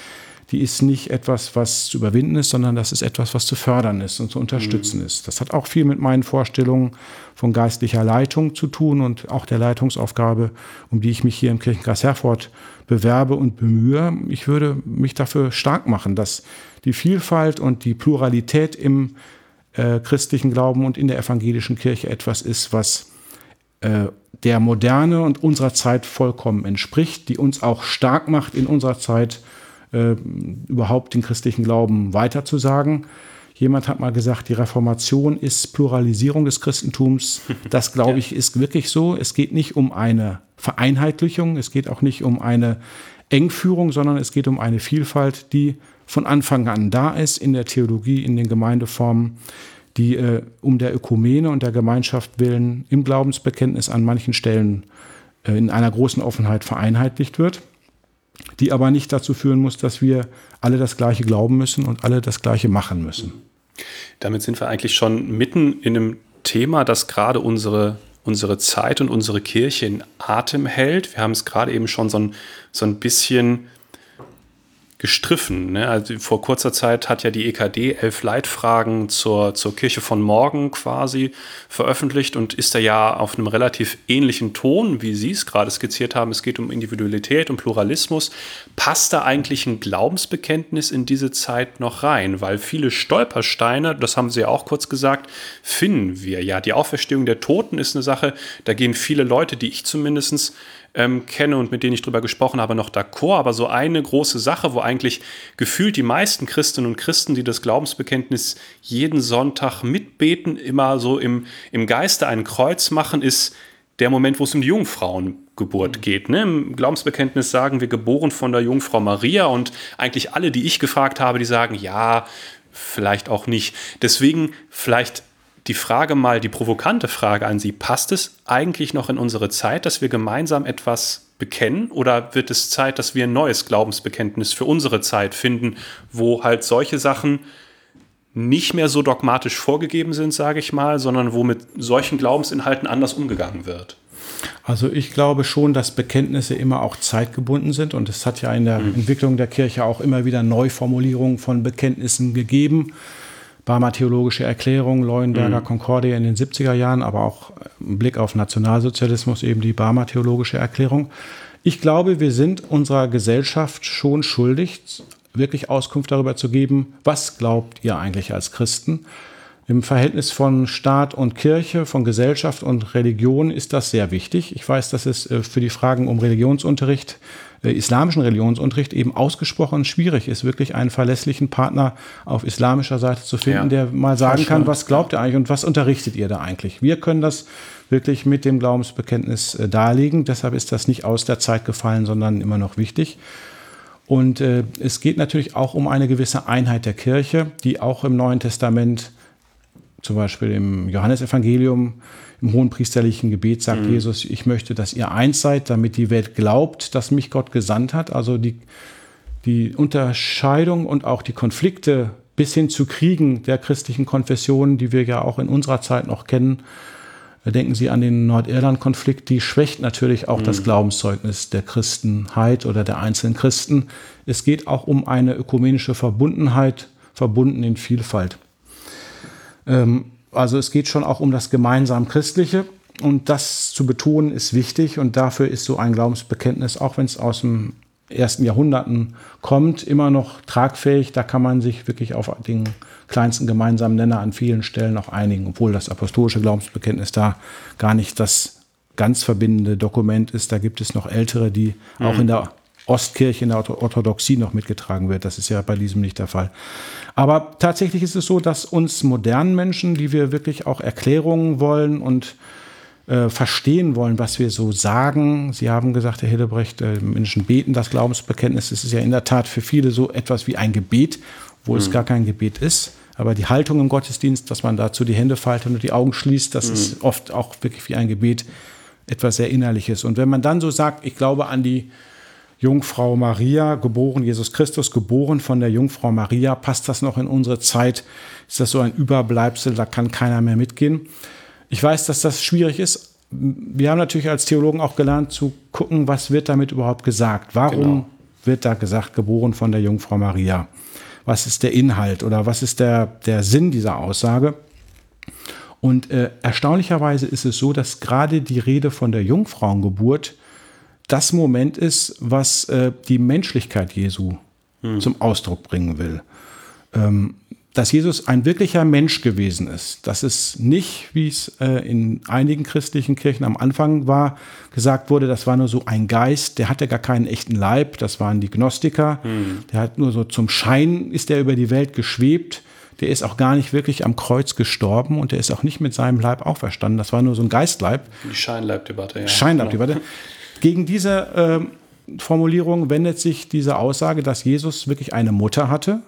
die ist nicht etwas, was zu überwinden ist, sondern das ist etwas, was zu fördern ist und zu unterstützen mhm. ist. Das hat auch viel mit meinen Vorstellungen von geistlicher Leitung zu tun und auch der Leitungsaufgabe, um die ich mich hier im Kirchenkreis Herford bewerbe und bemühe. Ich würde mich dafür stark machen, dass die Vielfalt und die Pluralität im äh, christlichen Glauben und in der evangelischen Kirche etwas ist, was äh, der Moderne und unserer Zeit vollkommen entspricht, die uns auch stark macht, in unserer Zeit äh, überhaupt den christlichen Glauben weiterzusagen. Jemand hat mal gesagt, die Reformation ist Pluralisierung des Christentums. Das, glaube ich, ist wirklich so. Es geht nicht um eine Vereinheitlichung, es geht auch nicht um eine Engführung, sondern es geht um eine Vielfalt, die von Anfang an da ist in der Theologie, in den Gemeindeformen, die äh, um der Ökumene und der Gemeinschaft willen im Glaubensbekenntnis an manchen Stellen äh, in einer großen Offenheit vereinheitlicht wird, die aber nicht dazu führen muss, dass wir alle das Gleiche glauben müssen und alle das Gleiche machen müssen. Damit sind wir eigentlich schon mitten in einem Thema, das gerade unsere, unsere Zeit und unsere Kirche in Atem hält. Wir haben es gerade eben schon so ein, so ein bisschen gestriffen. Ne? Also vor kurzer Zeit hat ja die E K D elf Leitfragen zur, zur Kirche von morgen quasi veröffentlicht und ist da ja auf einem relativ ähnlichen Ton, wie Sie es gerade skizziert haben. Es geht um Individualität und Pluralismus. Passt da eigentlich ein Glaubensbekenntnis in diese Zeit noch rein? Weil viele Stolpersteine, das haben Sie ja auch kurz gesagt, finden wir ja. Die Auferstehung der Toten ist eine Sache, da gehen viele Leute, die ich zumindest Ähm, kenne und mit denen ich drüber gesprochen habe, noch d'accord. Aber so eine große Sache, wo eigentlich gefühlt die meisten Christinnen und Christen, die das Glaubensbekenntnis jeden Sonntag mitbeten, immer so im, im Geiste ein Kreuz machen, ist der Moment, wo es um die Jungfrauengeburt geht. Ne? Im Glaubensbekenntnis sagen wir, geboren von der Jungfrau Maria, und eigentlich alle, die ich gefragt habe, die sagen, ja, vielleicht auch nicht. Deswegen vielleicht die Frage mal, die provokante Frage an Sie, passt es eigentlich noch in unsere Zeit, dass wir gemeinsam etwas bekennen, oder wird es Zeit, dass wir ein neues Glaubensbekenntnis für unsere Zeit finden, wo halt solche Sachen nicht mehr so dogmatisch vorgegeben sind, sage ich mal, sondern wo mit solchen Glaubensinhalten anders umgegangen wird? Also ich glaube schon, dass Bekenntnisse immer auch zeitgebunden sind, und es hat ja in der mhm. Entwicklung der Kirche auch immer wieder Neuformulierungen von Bekenntnissen gegeben. Barmer Theologische Erklärung, Leuenberger mhm. Concordia in den siebziger Jahren, aber auch im Blick auf Nationalsozialismus eben die Barmer Theologische Erklärung. Ich glaube, wir sind unserer Gesellschaft schon schuldig, wirklich Auskunft darüber zu geben, was glaubt ihr eigentlich als Christen? Im Verhältnis von Staat und Kirche, von Gesellschaft und Religion ist das sehr wichtig. Ich weiß, dass es für die Fragen um Religionsunterricht, äh, islamischen Religionsunterricht eben ausgesprochen schwierig ist, wirklich einen verlässlichen Partner auf islamischer Seite zu finden, ja, der mal sagen kann, was glaubt ihr eigentlich und was unterrichtet ihr da eigentlich? Wir können das wirklich mit dem Glaubensbekenntnis äh, darlegen. Deshalb ist das nicht aus der Zeit gefallen, sondern immer noch wichtig. Und äh, es geht natürlich auch um eine gewisse Einheit der Kirche, die auch im Neuen Testament, zum Beispiel im Johannesevangelium, im hohenpriesterlichen Gebet sagt mhm. Jesus, ich möchte, dass ihr eins seid, damit die Welt glaubt, dass mich Gott gesandt hat. Also die, die Unterscheidung und auch die Konflikte bis hin zu Kriegen der christlichen Konfessionen, die wir ja auch in unserer Zeit noch kennen, denken Sie an den Nordirland-Konflikt, die schwächt natürlich auch mhm. das Glaubenszeugnis der Christenheit oder der einzelnen Christen. Es geht auch um eine ökumenische Verbundenheit, verbunden in Vielfalt. Also es geht schon auch um das gemeinsam Christliche, und das zu betonen ist wichtig, und dafür ist so ein Glaubensbekenntnis, auch wenn es aus dem ersten Jahrhunderten kommt, immer noch tragfähig. Da kann man sich wirklich auf den kleinsten gemeinsamen Nenner an vielen Stellen auch einigen, obwohl das apostolische Glaubensbekenntnis da gar nicht das ganz verbindende Dokument ist. Da gibt es noch ältere, die mhm. auch in der Ostkirche, in der Orthodoxie noch mitgetragen wird. Das ist ja bei diesem nicht der Fall. Aber tatsächlich ist es so, dass uns modernen Menschen, die wir wirklich auch Erklärungen wollen und äh, verstehen wollen, was wir so sagen. Sie haben gesagt, Herr Hillebrecht, äh, Menschen beten das Glaubensbekenntnis. Es ist ja in der Tat für viele so etwas wie ein Gebet, wo mhm. es gar kein Gebet ist. Aber die Haltung im Gottesdienst, dass man dazu die Hände faltet und die Augen schließt, das mhm. ist oft auch wirklich wie ein Gebet, etwas sehr Innerliches. Und wenn man dann so sagt, ich glaube an die Jungfrau Maria, geboren, Jesus Christus, geboren von der Jungfrau Maria, passt das noch in unsere Zeit? Ist das so ein Überbleibsel, da kann keiner mehr mitgehen? Ich weiß, dass das schwierig ist. Wir haben natürlich als Theologen auch gelernt zu gucken, was wird damit überhaupt gesagt? Warum genau. wird da gesagt, geboren von der Jungfrau Maria? Was ist der Inhalt oder was ist der, der Sinn dieser Aussage? Und äh, erstaunlicherweise ist es so, dass gerade die Rede von der Jungfrauengeburt das Moment ist, was äh, die Menschlichkeit Jesu hm. zum Ausdruck bringen will. Ähm, dass Jesus ein wirklicher Mensch gewesen ist. Das ist nicht, wie es äh, in einigen christlichen Kirchen am Anfang war, gesagt wurde, das war nur so ein Geist, der hatte gar keinen echten Leib, das waren die Gnostiker. Hm. Der hat nur so zum Schein, ist der über die Welt geschwebt. Der ist auch gar nicht wirklich am Kreuz gestorben und der ist auch nicht mit seinem Leib auferstanden. Das war nur so ein Geistleib. Die Scheinleibdebatte, ja. Scheinleibdebatte. Genau. Gegen diese äh, Formulierung wendet sich diese Aussage, dass Jesus wirklich eine Mutter hatte,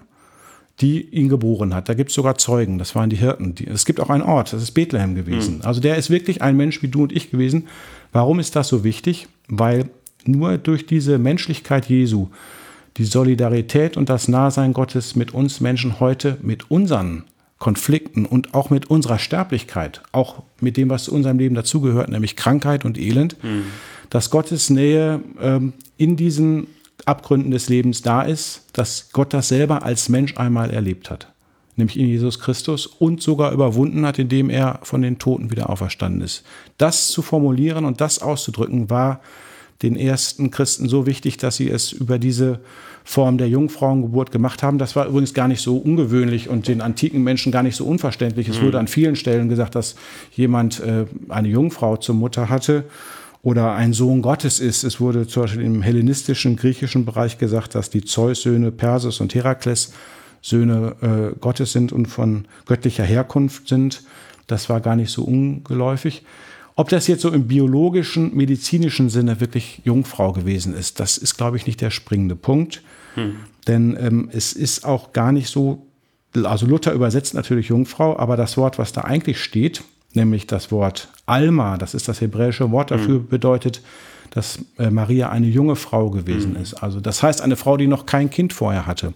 die ihn geboren hat. Da gibt es sogar Zeugen, das waren die Hirten. Die, es gibt auch einen Ort, das ist Bethlehem gewesen. Mhm. Also der ist wirklich ein Mensch wie du und ich gewesen. Warum ist das so wichtig? Weil nur durch diese Menschlichkeit Jesu die Solidarität und das Nahsein Gottes mit uns Menschen heute, mit unseren Konflikten und auch mit unserer Sterblichkeit, auch mit dem, was zu unserem Leben dazugehört, nämlich Krankheit und Elend, mhm. dass Gottes Nähe ähm, in diesen Abgründen des Lebens da ist, dass Gott das selber als Mensch einmal erlebt hat, nämlich in Jesus Christus und sogar überwunden hat, indem er von den Toten wieder auferstanden ist. Das zu formulieren und das auszudrücken, war den ersten Christen so wichtig, dass sie es über diese Form der Jungfrauengeburt gemacht haben. Das war übrigens gar nicht so ungewöhnlich und den antiken Menschen gar nicht so unverständlich. Es mhm. wurde an vielen Stellen gesagt, dass jemand äh, eine Jungfrau zur Mutter hatte oder ein Sohn Gottes ist. Es wurde zum Beispiel im hellenistischen, griechischen Bereich gesagt, dass die Zeus-Söhne Perses und Herakles Söhne äh, Gottes sind und von göttlicher Herkunft sind. Das war gar nicht so ungeläufig. Ob das jetzt so im biologischen, medizinischen Sinne wirklich Jungfrau gewesen ist, das ist, glaube ich, nicht der springende Punkt. Hm. Denn ähm, es ist auch gar nicht so, also Luther übersetzt natürlich Jungfrau, aber das Wort, was da eigentlich steht, nämlich das Wort Alma, das ist das hebräische Wort dafür, hm. bedeutet, dass äh, Maria eine junge Frau gewesen hm. ist. Also das heißt, eine Frau, die noch kein Kind vorher hatte.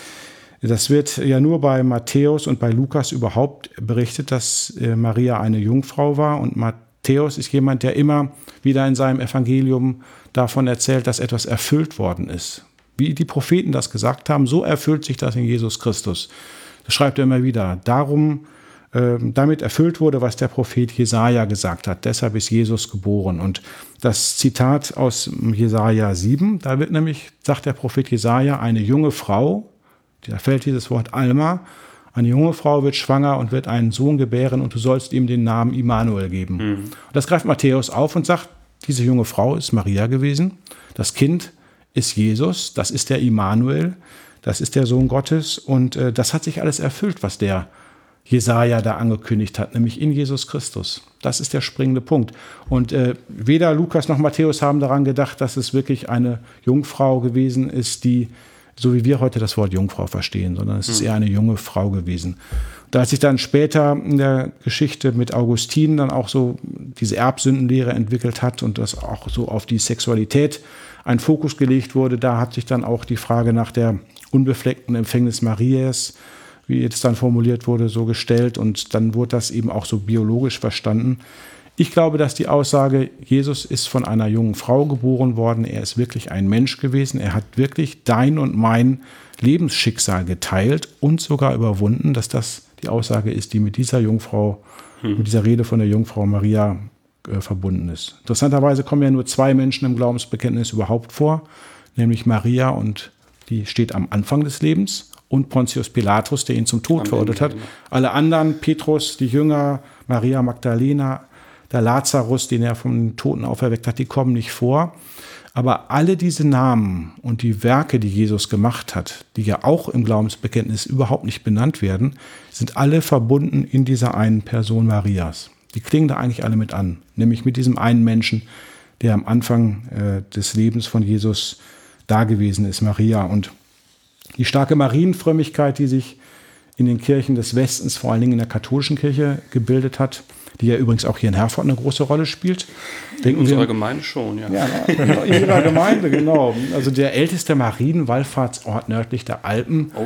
Das wird ja nur bei Matthäus und bei Lukas überhaupt berichtet, dass äh, Maria eine Jungfrau war und Matthäus Matthäus ist jemand, der immer wieder in seinem Evangelium davon erzählt, dass etwas erfüllt worden ist. Wie die Propheten das gesagt haben, so erfüllt sich das in Jesus Christus. Das schreibt er immer wieder. Darum, äh, damit erfüllt wurde, was der Prophet Jesaja gesagt hat. Deshalb ist Jesus geboren. Und das Zitat aus Jesaja sieben, da wird nämlich, sagt der Prophet Jesaja, eine junge Frau, da fällt dieses Wort Alma, eine junge Frau wird schwanger und wird einen Sohn gebären und du sollst ihm den Namen Immanuel geben. Mhm. Das greift Matthäus auf und sagt, diese junge Frau ist Maria gewesen. Das Kind ist Jesus, das ist der Immanuel, das ist der Sohn Gottes. Und äh, das hat sich alles erfüllt, was der Jesaja da angekündigt hat, nämlich in Jesus Christus. Das ist der springende Punkt. Und äh, weder Lukas noch Matthäus haben daran gedacht, dass es wirklich eine Jungfrau gewesen ist, die so wie wir heute das Wort Jungfrau verstehen, sondern es ist eher eine junge Frau gewesen. Da hat sich dann später in der Geschichte mit Augustin dann auch so diese Erbsündenlehre entwickelt hat und das auch so auf die Sexualität ein Fokus gelegt wurde, da hat sich dann auch die Frage nach der unbefleckten Empfängnis Marias, wie jetzt dann formuliert wurde, so gestellt und dann wurde das eben auch so biologisch verstanden. Ich glaube, dass die Aussage, Jesus ist von einer jungen Frau geboren worden, er ist wirklich ein Mensch gewesen, er hat wirklich dein und mein Lebensschicksal geteilt und sogar überwunden, dass das die Aussage ist, die mit dieser Jungfrau, hm. mit dieser Rede von der Jungfrau Maria äh, verbunden ist. Interessanterweise kommen ja nur zwei Menschen im Glaubensbekenntnis überhaupt vor, nämlich Maria und die steht am Anfang des Lebens und Pontius Pilatus, der ihn zum Tod verurteilt hat. Alle anderen, Petrus, die Jünger, Maria Magdalena, der Lazarus, den er von den Toten auferweckt hat, die kommen nicht vor. Aber alle diese Namen und die Werke, die Jesus gemacht hat, die ja auch im Glaubensbekenntnis überhaupt nicht benannt werden, sind alle verbunden in dieser einen Person Marias. Die klingen da eigentlich alle mit an, nämlich mit diesem einen Menschen, der am Anfang äh, des Lebens von Jesus da gewesen ist, Maria. Und die starke Marienfrömmigkeit, die sich in den Kirchen des Westens, vor allen Dingen in der katholischen Kirche, gebildet hat, die ja übrigens auch hier in Herford eine große Rolle spielt. Denken in unserer wir, Gemeinde schon, ja. Ja, in ihrer Gemeinde, genau. Also der älteste Marienwallfahrtsort nördlich der Alpen, oh, ja.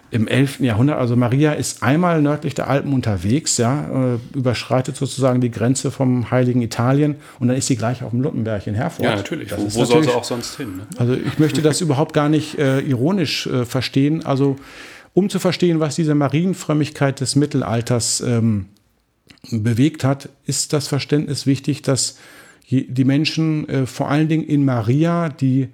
im elften Jahrhundert. Also Maria ist einmal nördlich der Alpen unterwegs, ja, äh, überschreitet sozusagen die Grenze vom heiligen Italien und dann ist sie gleich auf dem Luppenberg in Herford. Ja, natürlich. Das Wo, ist wo soll natürlich, sie auch sonst hin? Ne? Also ich möchte das überhaupt gar nicht äh, ironisch äh, verstehen. Also um zu verstehen, was diese Marienfrömmigkeit des Mittelalters ähm, bewegt hat, ist das Verständnis wichtig, dass je, die Menschen äh, vor allen Dingen in Maria die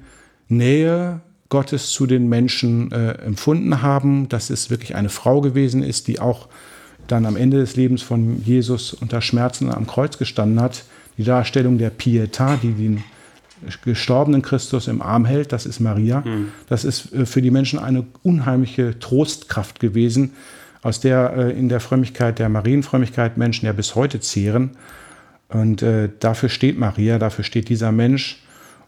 Nähe Gottes zu den Menschen äh, empfunden haben, dass es wirklich eine Frau gewesen ist, die auch dann am Ende des Lebens von Jesus unter Schmerzen am Kreuz gestanden hat. Die Darstellung der Pietà, die den gestorbenen Christus im Arm hält, das ist Maria. Mhm. Das ist äh, für die Menschen eine unheimliche Trostkraft gewesen, aus der äh, in der Frömmigkeit, der Marienfrömmigkeit Menschen ja bis heute zehren. Und äh, dafür steht Maria, dafür steht dieser Mensch.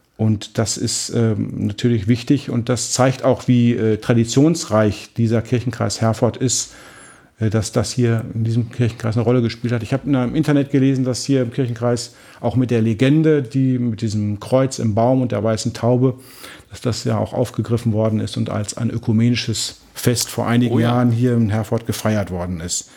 Und das ist ähm, natürlich wichtig und das zeigt auch, wie äh, traditionsreich dieser Kirchenkreis Herford ist, äh, dass das hier in diesem Kirchenkreis eine Rolle gespielt hat. Ich habe im Internet gelesen, dass hier im Kirchenkreis auch mit der Legende, die mit diesem Kreuz im Baum und der weißen Taube, dass das ja auch aufgegriffen worden ist und als ein ökumenisches Fest vor einigen oh ja. Jahren hier in Herford gefeiert worden ist.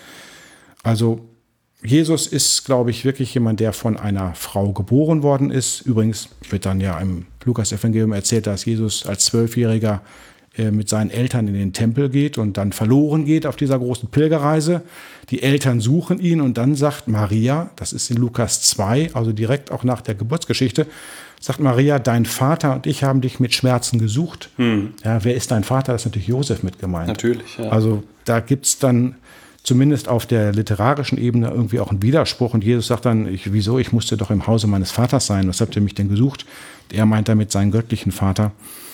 Also Jesus ist, glaube ich, wirklich jemand, der von einer Frau geboren worden ist. Übrigens wird dann ja im Lukas-Evangelium erzählt, dass Jesus als Zwölfjähriger äh, mit seinen Eltern in den Tempel geht und dann verloren geht auf dieser großen Pilgerreise. Die Eltern suchen ihn und dann sagt Maria, das ist in Lukas zwei, also direkt auch nach der Geburtsgeschichte, sagt Maria, dein Vater und ich haben dich mit Schmerzen gesucht. Hm. Ja, wer ist dein Vater? Das ist natürlich Josef mit gemeint. Natürlich, ja. Also da gibt es dann zumindest auf der literarischen Ebene irgendwie auch ein Widerspruch. Und Jesus sagt dann, ich, wieso, ich musste doch im Hause meines Vaters sein. Was habt ihr mich denn gesucht? Er meint damit seinen göttlichen Vater.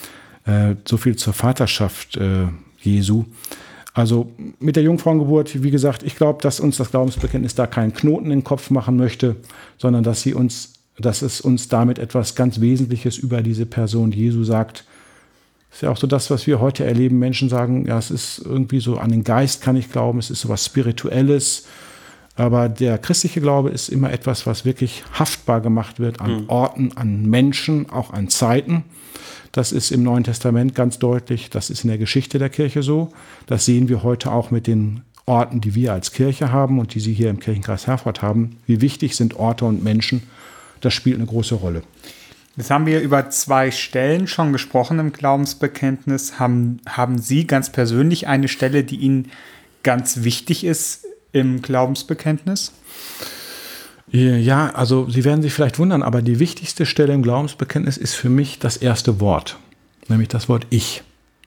Äh, so viel zur Vaterschaft äh, Jesu. Also mit der Jungfrauengeburt, wie gesagt, ich glaube, dass uns das Glaubensbekenntnis da keinen Knoten in den Kopf machen möchte, sondern dass, sie uns, dass es uns damit etwas ganz Wesentliches über diese Person Jesu sagt. Das ist ja auch so das, was wir heute erleben. Menschen sagen, ja, es ist irgendwie so, an den Geist kann ich glauben, es ist so was Spirituelles. Aber der christliche Glaube ist immer etwas, was wirklich haftbar gemacht wird an mhm. Orten, an Menschen, auch an Zeiten. Das ist im Neuen Testament ganz deutlich. Das ist in der Geschichte der Kirche so. Das sehen wir heute auch mit den Orten, die wir als Kirche haben und die Sie hier im Kirchenkreis Herford haben. Wie wichtig sind Orte und Menschen? Das spielt eine große Rolle. Jetzt haben wir über zwei Stellen schon gesprochen im Glaubensbekenntnis. Haben, haben Sie ganz persönlich eine Stelle, die Ihnen ganz wichtig ist im Glaubensbekenntnis? Ja, also Sie werden sich vielleicht wundern, aber die wichtigste Stelle im Glaubensbekenntnis ist für mich das erste Wort, nämlich das Wort Ich.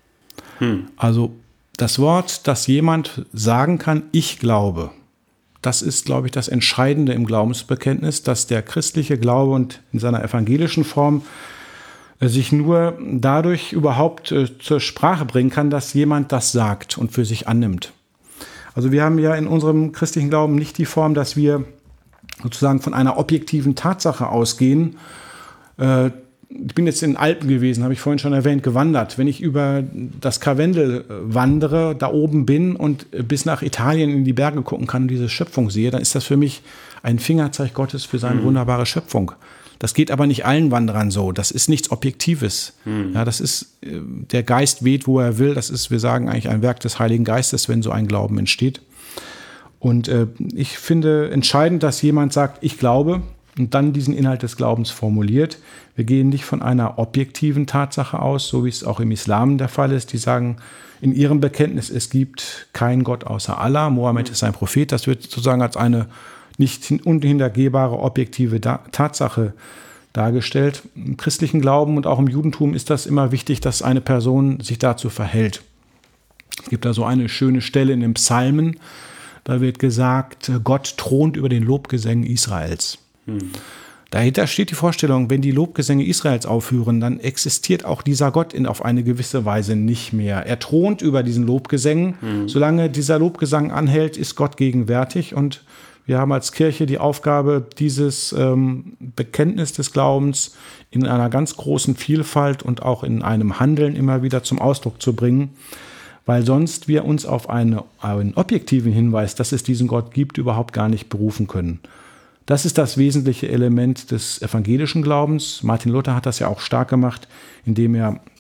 Hm. Also das Wort, das jemand sagen kann, ich glaube. Das ist, glaube ich, das Entscheidende im Glaubensbekenntnis, dass der christliche Glaube und in seiner evangelischen Form äh, sich nur dadurch überhaupt äh, zur Sprache bringen kann, dass jemand das sagt und für sich annimmt. Also wir haben ja in unserem christlichen Glauben nicht die Form, dass wir sozusagen von einer objektiven Tatsache ausgehen. Äh, ich bin jetzt in den Alpen gewesen, habe ich vorhin schon erwähnt, gewandert. Wenn ich über das Karwendel wandere, da oben bin und bis nach Italien in die Berge gucken kann und diese Schöpfung sehe, dann ist das für mich ein Fingerzeig Gottes für seine mhm. wunderbare Schöpfung. Das geht aber nicht allen Wanderern so. Das ist nichts Objektives. Mhm. Ja, das ist, der Geist weht, wo er will. Das ist, wir sagen eigentlich, ein Werk des Heiligen Geistes, wenn so ein Glauben entsteht. Und äh, ich finde entscheidend, dass jemand sagt, ich glaube, und dann diesen Inhalt des Glaubens formuliert. Wir gehen nicht von einer objektiven Tatsache aus, so wie es auch im Islam der Fall ist. Die sagen in ihrem Bekenntnis, es gibt keinen Gott außer Allah. Mohammed ist ein Prophet. Das wird sozusagen als eine nicht unhintergehbare objektive da- Tatsache dargestellt. Im christlichen Glauben und auch im Judentum ist das immer wichtig, dass eine Person sich dazu verhält. Es gibt da so eine schöne Stelle in den Psalmen. Da wird gesagt, Gott thront über den Lobgesängen Israels. Hm. Dahinter steht die Vorstellung, wenn die Lobgesänge Israels aufhören, dann existiert auch dieser Gott in auf eine gewisse Weise nicht mehr. Er thront über diesen Lobgesängen. Hm. Solange dieser Lobgesang anhält, ist Gott gegenwärtig. Und wir haben als Kirche die Aufgabe, dieses ähm, Bekenntnis des Glaubens in einer ganz großen Vielfalt und auch in einem Handeln immer wieder zum Ausdruck zu bringen, weil sonst wir uns auf eine, einen objektiven Hinweis, dass es diesen Gott gibt, überhaupt gar nicht berufen können. Das ist das wesentliche Element des evangelischen Glaubens. Martin Luther hat das ja auch stark gemacht, indem er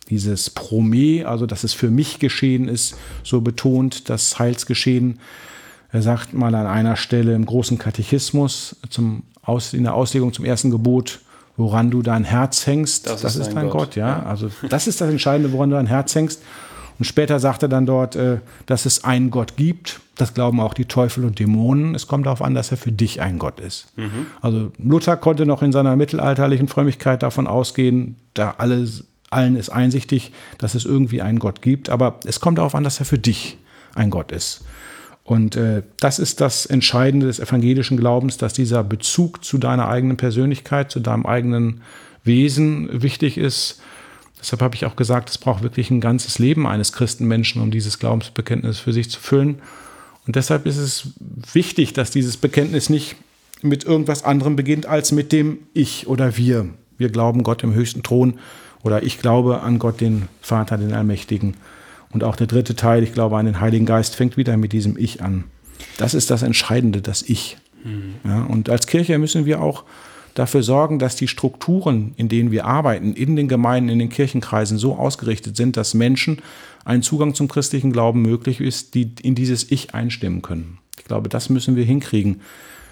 dieses Prome, also dass es für mich geschehen ist, so betont, das Heilsgeschehen. Er sagt mal an einer Stelle im großen Katechismus zum Aus, in der Auslegung zum ersten Gebot, woran du dein Herz hängst, das, das ist, ist dein Gott. Gott ja? Also das ist das Entscheidende, woran du dein Herz hängst. Und später sagt er dann dort, äh, dass es einen Gott gibt. Das glauben auch die Teufel und Dämonen. Es kommt darauf an, dass er für dich ein Gott ist. Mhm. Also Luther konnte noch in seiner mittelalterlichen Frömmigkeit davon ausgehen, da alles, allen ist einsichtig, dass es irgendwie einen Gott gibt. Aber es kommt darauf an, dass er für dich ein Gott ist. Und äh, das ist das Entscheidende des evangelischen Glaubens, dass dieser Bezug zu deiner eigenen Persönlichkeit, zu deinem eigenen Wesen wichtig ist. Deshalb habe ich auch gesagt, es braucht wirklich ein ganzes Leben eines Christenmenschen, um dieses Glaubensbekenntnis für sich zu füllen. Und deshalb ist es wichtig, dass dieses Bekenntnis nicht mit irgendwas anderem beginnt als mit dem Ich oder Wir. Wir glauben Gott im höchsten Thron oder ich glaube an Gott, den Vater, den Allmächtigen. Und auch der dritte Teil, ich glaube an den Heiligen Geist, fängt wieder mit diesem Ich an. Das ist das Entscheidende, das Ich. Mhm. Ja, und als Kirche müssen wir auch dafür sorgen, dass die Strukturen, in denen wir arbeiten, in den Gemeinden, in den Kirchenkreisen so ausgerichtet sind, dass Menschen einen Zugang zum christlichen Glauben möglich ist, die in dieses Ich einstimmen können. Ich glaube, das müssen wir hinkriegen,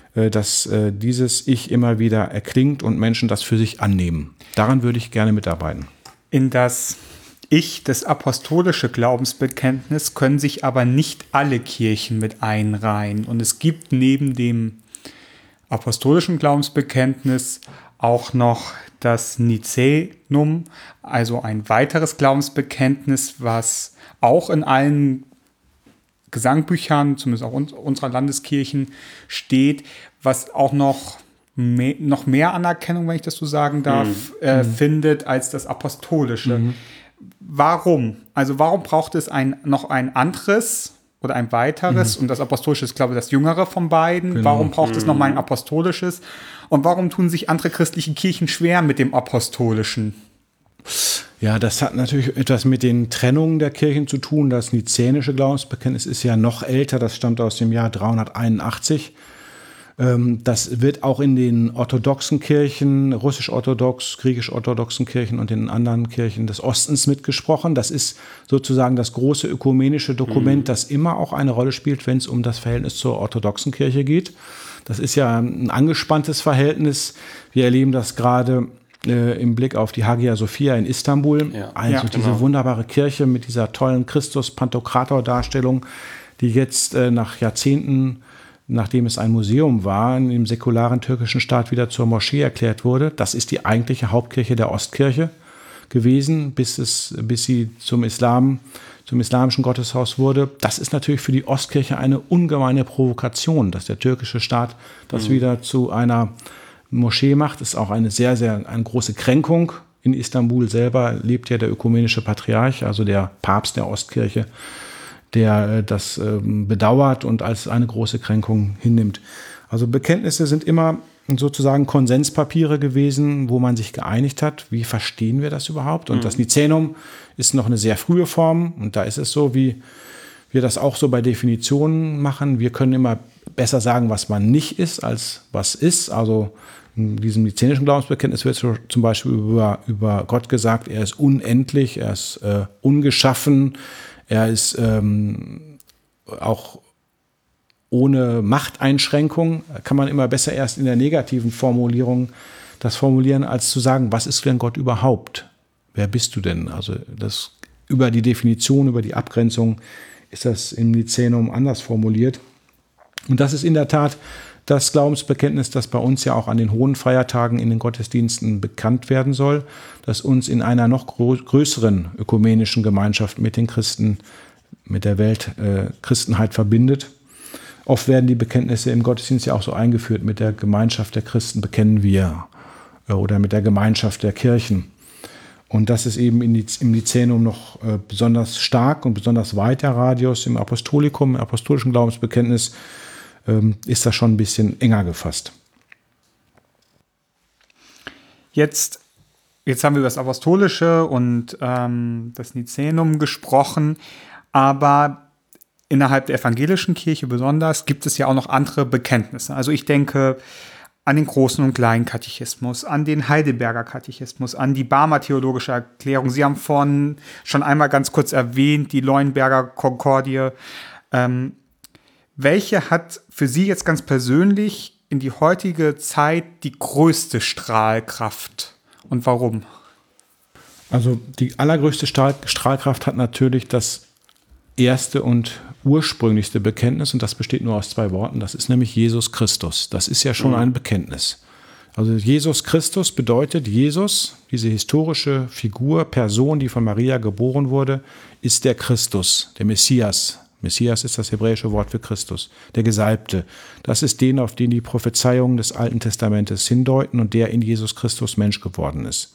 dass dieses Ich immer wieder erklingt und Menschen das für sich annehmen. Daran würde ich gerne mitarbeiten. In das Ich, das apostolische Glaubensbekenntnis, können sich aber nicht alle Kirchen mit einreihen. Und es gibt neben dem apostolischen Glaubensbekenntnis auch noch das Nicänum, also ein weiteres Glaubensbekenntnis, was auch in allen Gesangbüchern, zumindest auch unserer Landeskirchen, steht, was auch noch mehr, noch mehr Anerkennung, wenn ich das so sagen darf, mhm. äh, mhm. findet als das apostolische. Mhm. Warum? Also warum braucht es ein, noch ein anderes oder ein weiteres? Mhm. Und das apostolische ist, glaube ich, das jüngere von beiden. Genau. Warum braucht mhm. es noch mal ein apostolisches? Und warum tun sich andere christliche Kirchen schwer mit dem apostolischen? Ja, das hat natürlich etwas mit den Trennungen der Kirchen zu tun. Das nizänische Glaubensbekenntnis ist ja noch älter. Das stammt aus dem Jahr dreihunderteinundachtzig. Das wird auch in den orthodoxen Kirchen, russisch-orthodox, griechisch-orthodoxen Kirchen und in anderen Kirchen des Ostens mitgesprochen. Das ist sozusagen das große ökumenische Dokument, mhm. das immer auch eine Rolle spielt, wenn es um das Verhältnis zur orthodoxen Kirche geht. Das ist ja ein angespanntes Verhältnis. Wir erleben das gerade äh, im Blick auf die Hagia Sophia in Istanbul. Ja. Also ja, diese genau. wunderbare Kirche mit dieser tollen Christus-Pantokrator-Darstellung, die jetzt äh, nach Jahrzehnten, nachdem es ein Museum war, im säkularen türkischen Staat wieder zur Moschee erklärt wurde. Das ist die eigentliche Hauptkirche der Ostkirche gewesen, bis, es, bis sie zum Islam, zum islamischen Gotteshaus wurde. Das ist natürlich für die Ostkirche eine ungemeine Provokation, dass der türkische Staat das mhm. wieder zu einer Moschee macht. Das ist auch eine sehr, sehr eine große Kränkung. In Istanbul selber lebt ja der ökumenische Patriarch, also der Papst der Ostkirche, der das ähm, bedauert und als eine große Kränkung hinnimmt. Also Bekenntnisse sind immer sozusagen Konsenspapiere gewesen, wo man sich geeinigt hat, wie verstehen wir das überhaupt? Und mhm. das Nicänum ist noch eine sehr frühe Form und da ist es so, wie wir das auch so bei Definitionen machen. Wir können immer besser sagen, was man nicht ist, als was ist. Also in diesem nizänischen Glaubensbekenntnis wird zum Beispiel über, über Gott gesagt, er ist unendlich, er ist äh, ungeschaffen, er ist ähm, auch ohne Machteinschränkung. Kann man immer besser erst in der negativen Formulierung das formulieren, als zu sagen, was ist denn Gott überhaupt? Wer bist du denn? Also das über die Definition, über die Abgrenzung ist das im Nicänum anders formuliert. Und das ist in der Tat das Glaubensbekenntnis, das bei uns ja auch an den hohen Feiertagen in den Gottesdiensten bekannt werden soll, das uns in einer noch größeren ökumenischen Gemeinschaft mit den Christen, mit der Weltchristenheit äh, verbindet. Oft werden die Bekenntnisse im Gottesdienst ja auch so eingeführt, mit der Gemeinschaft der Christen bekennen wir äh, oder mit der Gemeinschaft der Kirchen. Und das ist eben in die, im Nicänum noch äh, besonders stark und besonders weit der Radius. Im Apostolikum, im apostolischen Glaubensbekenntnis ist das schon ein bisschen enger gefasst. Jetzt, jetzt haben wir über das Apostolische und ähm, das Nicänum gesprochen, aber innerhalb der evangelischen Kirche besonders gibt es ja auch noch andere Bekenntnisse. Also ich denke an den Großen und Kleinen Katechismus, an den Heidelberger Katechismus, an die Barmer Theologische Erklärung. Sie haben vorhin schon einmal ganz kurz erwähnt, die Leuenberger Konkordie. Ähm, welche hat für Sie jetzt ganz persönlich in die heutige Zeit die größte Strahlkraft und warum? Also die allergrößte Strahl- Strahlkraft hat natürlich das erste und ursprünglichste Bekenntnis, und das besteht nur aus zwei Worten, das ist nämlich Jesus Christus. Das ist ja schon ein Bekenntnis. Also Jesus Christus bedeutet, Jesus, diese historische Figur, Person, die von Maria geboren wurde, ist der Christus, der Messias. Messias ist das hebräische Wort für Christus, der Gesalbte. Das ist den, auf den die Prophezeiungen des Alten Testamentes hindeuten und der in Jesus Christus Mensch geworden ist.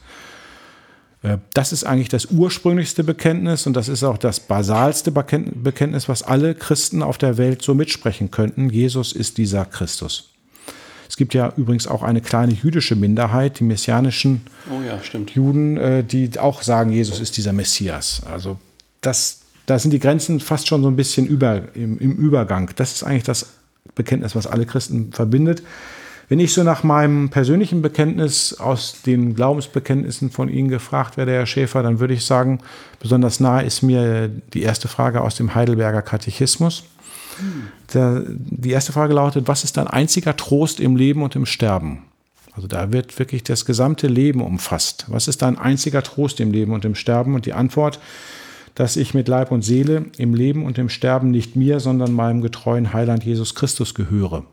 Das ist eigentlich das ursprünglichste Bekenntnis und das ist auch das basalste Bekenntnis, was alle Christen auf der Welt so mitsprechen könnten. Jesus ist dieser Christus. Es gibt ja übrigens auch eine kleine jüdische Minderheit, die messianischen oh ja, stimmt. Juden, die auch sagen, Jesus ist dieser Messias. Also das, da sind die Grenzen fast schon so ein bisschen über, im, im Übergang. Das ist eigentlich das Bekenntnis, was alle Christen verbindet. Wenn ich so nach meinem persönlichen Bekenntnis aus den Glaubensbekenntnissen von Ihnen gefragt werde, Herr Schäfer, dann würde ich sagen, besonders nahe ist mir die erste Frage aus dem Heidelberger Katechismus. Hm. Der, die erste Frage lautet, was ist dein einziger Trost im Leben und im Sterben? Also da wird wirklich das gesamte Leben umfasst. Was ist dein einziger Trost im Leben und im Sterben? Und die Antwort, dass ich mit Leib und Seele im Leben und im Sterben nicht mir, sondern meinem getreuen Heiland Jesus Christus gehöre.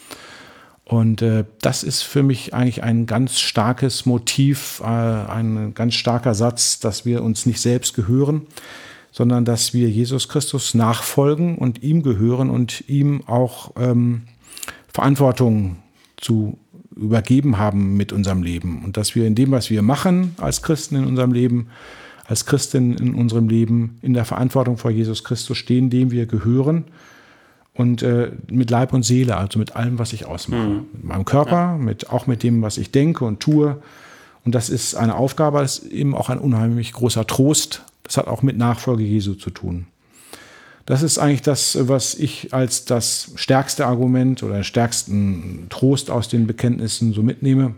Und äh, das ist für mich eigentlich ein ganz starkes Motiv, äh, ein ganz starker Satz, dass wir uns nicht selbst gehören, sondern dass wir Jesus Christus nachfolgen und ihm gehören und ihm auch ähm, Verantwortung zu übergeben haben mit unserem Leben. Und dass wir in dem, was wir machen als Christen in unserem Leben, als Christen in unserem Leben, in der Verantwortung vor Jesus Christus stehen, dem wir gehören. Und äh, mit Leib und Seele, also mit allem, was ich ausmache. Mhm. Mit meinem Körper, ja. mit, auch mit dem, was ich denke und tue. Und das ist eine Aufgabe, das ist eben auch ein unheimlich großer Trost. Das hat auch mit Nachfolge Jesu zu tun. Das ist eigentlich das, was ich als das stärkste Argument oder den stärksten Trost aus den Bekenntnissen so mitnehme.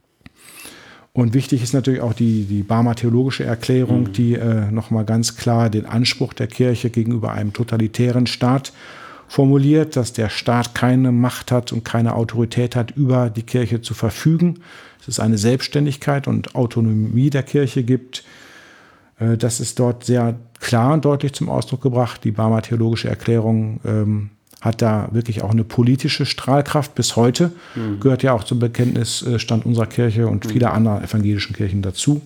Und wichtig ist natürlich auch die, die Barmer Theologische Erklärung, mhm. die äh, nochmal ganz klar den Anspruch der Kirche gegenüber einem totalitären Staat formuliert, dass der Staat keine Macht hat und keine Autorität hat, über die Kirche zu verfügen. Dass es eine Selbstständigkeit und Autonomie der Kirche gibt. Das ist dort sehr klar und deutlich zum Ausdruck gebracht. Die Barmer Theologische Erklärung ähm, hat da wirklich auch eine politische Strahlkraft bis heute. Mhm. Gehört ja auch zum Bekenntnisstand unserer Kirche und mhm. vieler anderer evangelischen Kirchen dazu.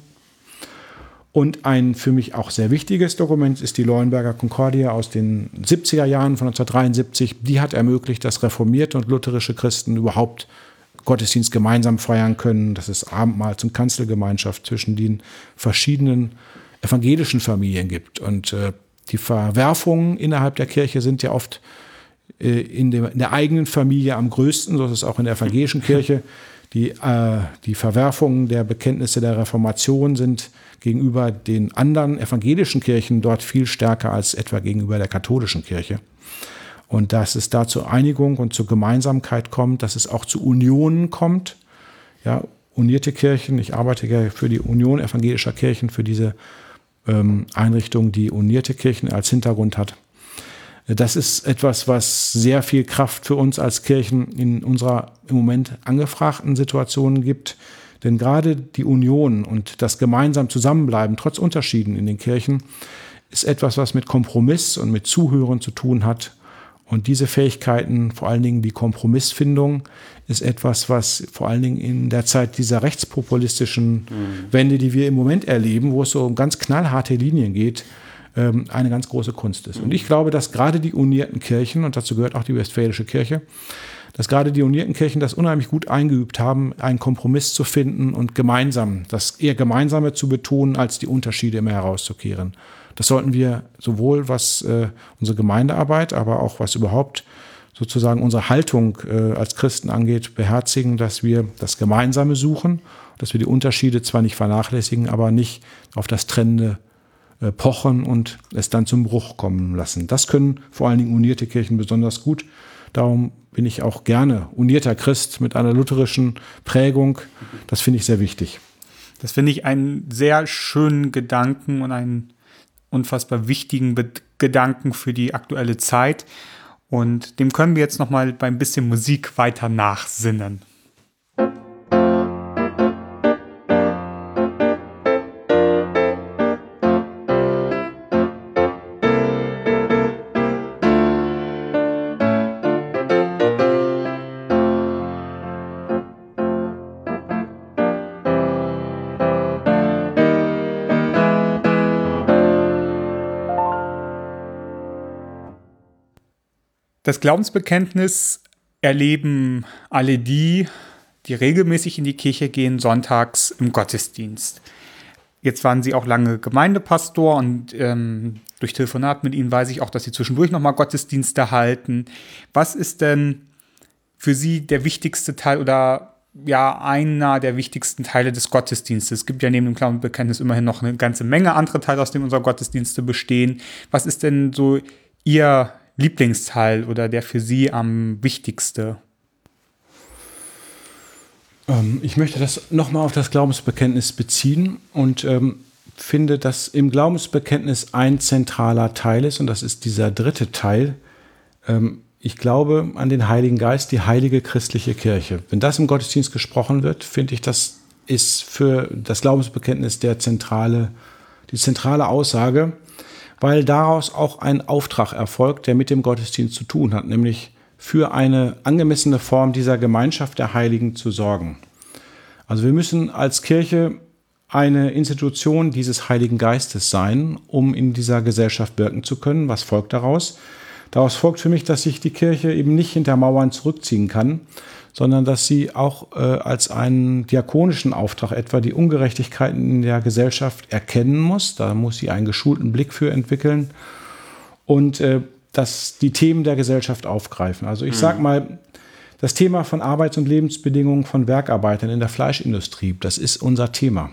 Und ein für mich auch sehr wichtiges Dokument ist die Leuenberger Konkordie aus den siebziger Jahren von neunzehnhundertdreiundsiebzig. Die hat ermöglicht, dass reformierte und lutherische Christen überhaupt Gottesdienst gemeinsam feiern können, dass es Abendmahls- und Kanzelgemeinschaft zwischen den verschiedenen evangelischen Familien gibt. Und äh, die Verwerfungen innerhalb der Kirche sind ja oft äh, in, dem, in der eigenen Familie am größten, so ist es auch in der evangelischen Kirche. Die, äh, die Verwerfungen der Bekenntnisse der Reformation sind gegenüber den anderen evangelischen Kirchen dort viel stärker als etwa gegenüber der katholischen Kirche. Und dass es da zur Einigung und zur Gemeinsamkeit kommt, dass es auch zu Unionen kommt. Ja, unierte Kirchen, ich arbeite ja für die Union evangelischer Kirchen, für diese ähm, Einrichtung, die unierte Kirchen als Hintergrund hat. Das ist etwas, was sehr viel Kraft für uns als Kirchen in unserer im Moment angefragten Situation gibt. Denn gerade die Union und das gemeinsam Zusammenbleiben, trotz Unterschieden in den Kirchen, ist etwas, was mit Kompromiss und mit Zuhören zu tun hat. Und diese Fähigkeiten, vor allen Dingen die Kompromissfindung, ist etwas, was vor allen Dingen in der Zeit dieser rechtspopulistischen mhm. Wende, die wir im Moment erleben, wo es so um ganz knallharte Linien geht, eine ganz große Kunst ist. Und ich glaube, dass gerade die unierten Kirchen, und dazu gehört auch die Westfälische Kirche, dass gerade die unierten Kirchen das unheimlich gut eingeübt haben, einen Kompromiss zu finden und gemeinsam, das eher Gemeinsame zu betonen, als die Unterschiede immer herauszukehren. Das sollten wir sowohl was äh, unsere Gemeindearbeit, aber auch was überhaupt sozusagen unsere Haltung äh, als Christen angeht, beherzigen, dass wir das Gemeinsame suchen, dass wir die Unterschiede zwar nicht vernachlässigen, aber nicht auf das Trennende äh, pochen und es dann zum Bruch kommen lassen. Das können vor allen Dingen unierte Kirchen besonders gut. Darum bin ich auch gerne unierter Christ mit einer lutherischen Prägung. Das finde ich sehr wichtig. Das finde ich einen sehr schönen Gedanken und einen unfassbar wichtigen Be- Gedanken für die aktuelle Zeit. Und dem können wir jetzt noch mal bei ein bisschen Musik weiter nachsinnen. Das Glaubensbekenntnis erleben alle die, die regelmäßig in die Kirche gehen, sonntags im Gottesdienst. Jetzt waren Sie auch lange Gemeindepastor und ähm, durch Telefonat mit Ihnen weiß ich auch, dass Sie zwischendurch nochmal Gottesdienste halten. Was ist denn für Sie der wichtigste Teil oder ja einer der wichtigsten Teile des Gottesdienstes? Es gibt ja neben dem Glaubensbekenntnis immerhin noch eine ganze Menge andere Teile, aus denen unsere Gottesdienste bestehen. Was ist denn so Ihr Lieblingsteil oder der für Sie am wichtigste? Ähm, ich möchte das nochmal auf das Glaubensbekenntnis beziehen und ähm, finde, dass im Glaubensbekenntnis ein zentraler Teil ist und das ist dieser dritte Teil. Ähm, ich glaube an den Heiligen Geist, die heilige christliche Kirche. Wenn das im Gottesdienst gesprochen wird, finde ich, das ist für das Glaubensbekenntnis der zentrale, die zentrale Aussage, weil daraus auch ein Auftrag erfolgt, der mit dem Gottesdienst zu tun hat, nämlich für eine angemessene Form dieser Gemeinschaft der Heiligen zu sorgen. Also wir müssen als Kirche eine Institution dieses Heiligen Geistes sein, um in dieser Gesellschaft wirken zu können. Was folgt daraus? Daraus folgt für mich, dass sich die Kirche eben nicht hinter Mauern zurückziehen kann, sondern dass sie auch äh, als einen diakonischen Auftrag etwa die Ungerechtigkeiten in der Gesellschaft erkennen muss. Da muss sie einen geschulten Blick für entwickeln und äh, dass die Themen der Gesellschaft aufgreifen. Also ich mhm. sage mal, das Thema von Arbeits- und Lebensbedingungen von Werkarbeitern in der Fleischindustrie, das ist unser Thema.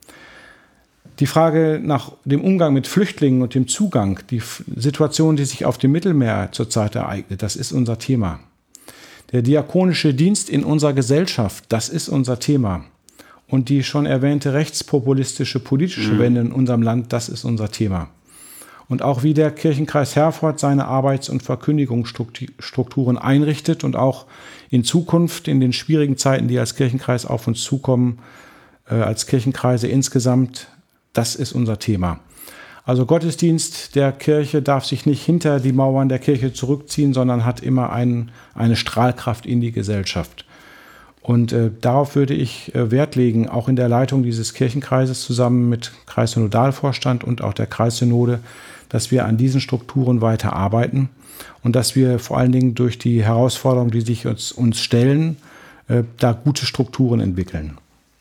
Die Frage nach dem Umgang mit Flüchtlingen und dem Zugang, die Situation, die sich auf dem Mittelmeer zurzeit ereignet, das ist unser Thema. Der diakonische Dienst in unserer Gesellschaft, das ist unser Thema. Und die schon erwähnte rechtspopulistische politische mhm. Wende in unserem Land, das ist unser Thema. Und auch wie der Kirchenkreis Herford seine Arbeits- und Verkündigungsstrukturen einrichtet und auch in Zukunft in den schwierigen Zeiten, die als Kirchenkreis auf uns zukommen, äh, als Kirchenkreise insgesamt, das ist unser Thema. Also Gottesdienst der Kirche darf sich nicht hinter die Mauern der Kirche zurückziehen, sondern hat immer ein, eine Strahlkraft in die Gesellschaft. Und äh, darauf würde ich äh, Wert legen, auch in der Leitung dieses Kirchenkreises zusammen mit Kreissynodalvorstand und auch der Kreissynode, dass wir an diesen Strukturen weiter arbeiten und dass wir vor allen Dingen durch die Herausforderungen, die sich uns, uns stellen, äh, da gute Strukturen entwickeln.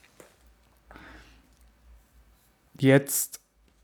Jetzt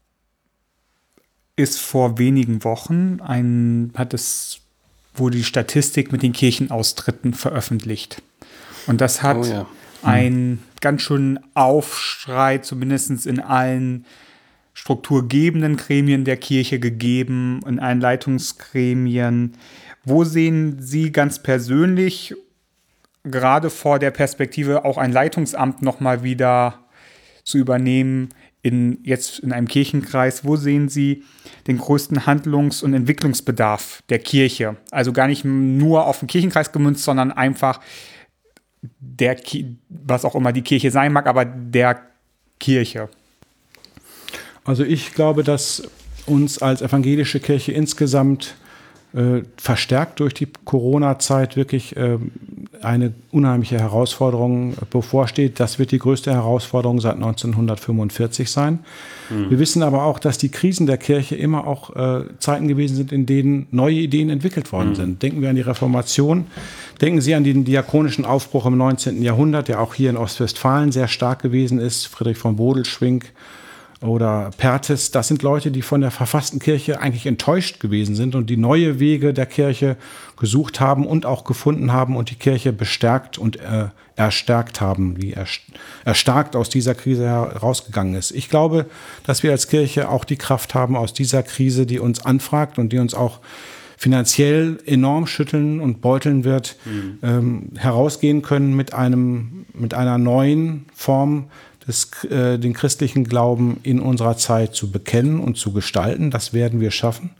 ist vor wenigen Wochen ein, hat es, wurde die Statistik mit den Kirchenaustritten veröffentlicht. Und das hat oh ja. einen ganz schönen Aufschrei, zumindest in allen strukturgebenden Gremien der Kirche gegeben, in allen Leitungsgremien. Wo sehen Sie ganz persönlich, gerade vor der Perspektive, auch ein Leitungsamt nochmal wieder zu übernehmen, in, jetzt in einem Kirchenkreis, wo sehen Sie den größten Handlungs- und Entwicklungsbedarf der Kirche? Also gar nicht nur auf den Kirchenkreis gemünzt, sondern einfach der, was auch immer die Kirche sein mag, aber der Kirche. Also ich glaube, dass uns als evangelische Kirche insgesamt äh, verstärkt durch die Corona-Zeit wirklich äh, eine unheimliche Herausforderung bevorsteht. Das wird die größte Herausforderung seit neunzehnhundertfünfundvierzig sein. Mhm. Wir wissen aber auch, dass die Krisen der Kirche immer auch äh, Zeiten gewesen sind, in denen neue Ideen entwickelt worden mhm. sind. Denken wir an die Reformation, denken Sie an den diakonischen Aufbruch im neunzehnten Jahrhundert, der auch hier in Ostwestfalen sehr stark gewesen ist. Friedrich von Bodelschwingh oder Perthes, das sind Leute, die von der verfassten Kirche eigentlich enttäuscht gewesen sind und die neue Wege der Kirche gesucht haben und auch gefunden haben und die Kirche bestärkt und äh, erstärkt haben, wie er erstarkt aus dieser Krise herausgegangen ist. Ich glaube, dass wir als Kirche auch die Kraft haben aus dieser Krise, die uns anfragt und die uns auch finanziell enorm schütteln und beuteln wird, mhm. ähm, herausgehen können mit einem, mit einer neuen Form des, äh, den christlichen Glauben in unserer Zeit zu bekennen und zu gestalten. Das werden wir schaffen.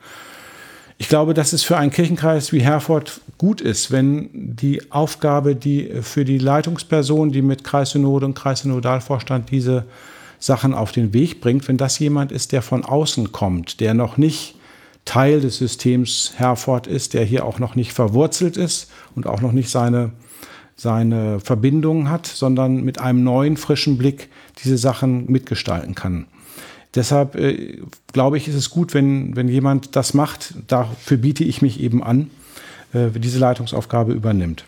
Ich glaube, dass es für einen Kirchenkreis wie Herford gut ist, wenn die Aufgabe, die für die Leitungsperson, die mit Kreissynode und Kreissynodalvorstand diese Sachen auf den Weg bringt, wenn das jemand ist, der von außen kommt, der noch nicht Teil des Systems Herford ist, der hier auch noch nicht verwurzelt ist und auch noch nicht seine, seine Verbindungen hat, sondern mit einem neuen, frischen Blick diese Sachen mitgestalten kann. Deshalb äh, glaube ich, ist es gut, wenn, wenn jemand das macht. Dafür biete ich mich eben an, äh, diese Leitungsaufgabe übernimmt.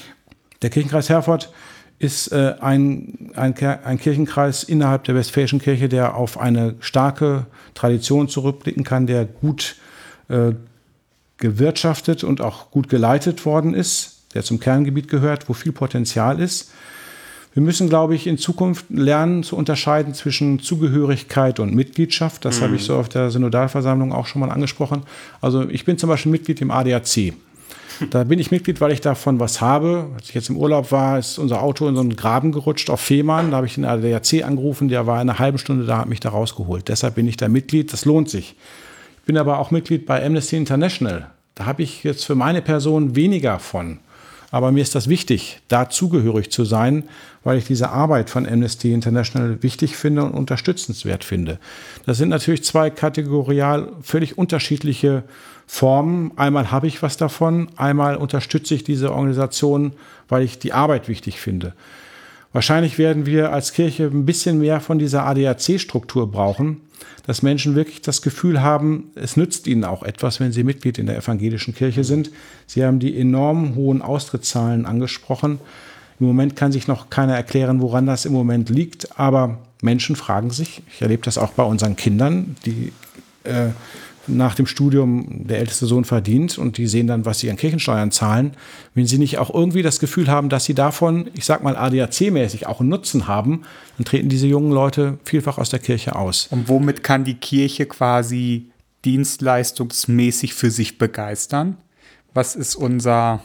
Der Kirchenkreis Herford ist äh, ein, ein, ein Kirchenkreis innerhalb der Westfälischen Kirche, der auf eine starke Tradition zurückblicken kann, der gut äh, gewirtschaftet und auch gut geleitet worden ist, der zum Kerngebiet gehört, wo viel Potenzial ist. Wir müssen, glaube ich, in Zukunft lernen zu unterscheiden zwischen Zugehörigkeit und Mitgliedschaft. Das mhm. habe ich so auf der Synodalversammlung auch schon mal angesprochen. Also ich bin zum Beispiel Mitglied im A D A C. Da bin ich Mitglied, weil ich davon was habe. Als ich jetzt im Urlaub war, ist unser Auto in so einen Graben gerutscht auf Fehmarn. Da habe ich den A D A C angerufen, der war in einer halben Stunde da, hat mich da rausgeholt. Deshalb bin ich da Mitglied, das lohnt sich. Ich bin aber auch Mitglied bei Amnesty International. Da habe ich jetzt für meine Person weniger von. Aber mir ist das wichtig, da zugehörig zu sein, weil ich diese Arbeit von Amnesty International wichtig finde und unterstützenswert finde. Das sind natürlich zwei kategorial völlig unterschiedliche Formen. Einmal habe ich was davon, einmal unterstütze ich diese Organisation, weil ich die Arbeit wichtig finde. Wahrscheinlich werden wir als Kirche ein bisschen mehr von dieser A D A C-Struktur brauchen, dass Menschen wirklich das Gefühl haben, es nützt ihnen auch etwas, wenn sie Mitglied in der evangelischen Kirche sind. Sie haben die enorm hohen Austrittszahlen angesprochen. Im Moment kann sich noch keiner erklären, woran das im Moment liegt, aber Menschen fragen sich, ich erlebe das auch bei unseren Kindern, die äh, nach dem Studium der älteste Sohn verdient und die sehen dann, was sie an Kirchensteuern zahlen, wenn sie nicht auch irgendwie das Gefühl haben, dass sie davon, ich sag mal A D A C-mäßig auch einen Nutzen haben, dann treten diese jungen Leute vielfach aus der Kirche aus. Und womit kann die Kirche quasi dienstleistungsmäßig für sich begeistern? Was ist unser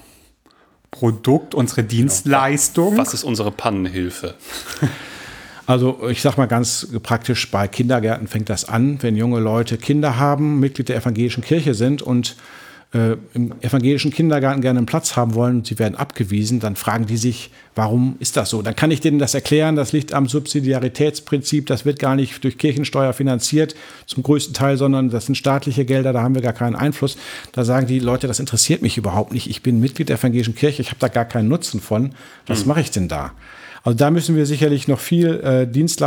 Produkt, unsere Dienstleistung? Was ist unsere Pannenhilfe? Also ich sage mal ganz praktisch, bei Kindergärten fängt das an, wenn junge Leute Kinder haben, Mitglied der evangelischen Kirche sind und äh, im evangelischen Kindergarten gerne einen Platz haben wollen und sie werden abgewiesen, dann fragen die sich, warum ist das so? Dann kann ich denen das erklären, das liegt am Subsidiaritätsprinzip, das wird gar nicht durch Kirchensteuer finanziert zum größten Teil, sondern das sind staatliche Gelder, da haben wir gar keinen Einfluss. Da sagen die Leute, das interessiert mich überhaupt nicht, ich bin Mitglied der evangelischen Kirche, ich habe da gar keinen Nutzen von, was hm. mache ich denn da? Also da müssen wir sicherlich noch viel äh,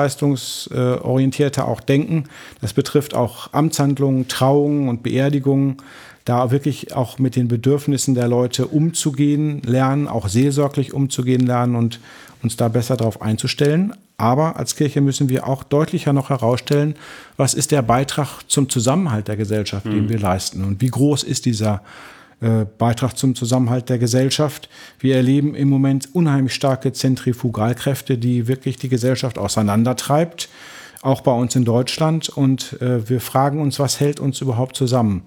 dienstleistungsorientierter äh, auch denken. Das betrifft auch Amtshandlungen, Trauungen und Beerdigungen. Da wirklich auch mit den Bedürfnissen der Leute umzugehen lernen, auch seelsorglich umzugehen lernen und uns da besser darauf einzustellen. Aber als Kirche müssen wir auch deutlicher noch herausstellen, was ist der Beitrag zum Zusammenhalt der Gesellschaft, mhm. den wir leisten und wie groß ist dieser Beitrag zum Zusammenhalt der Gesellschaft. Wir erleben im Moment unheimlich starke Zentrifugalkräfte, die wirklich die Gesellschaft auseinandertreibt, auch bei uns in Deutschland. Und äh, wir fragen uns, was hält uns überhaupt zusammen?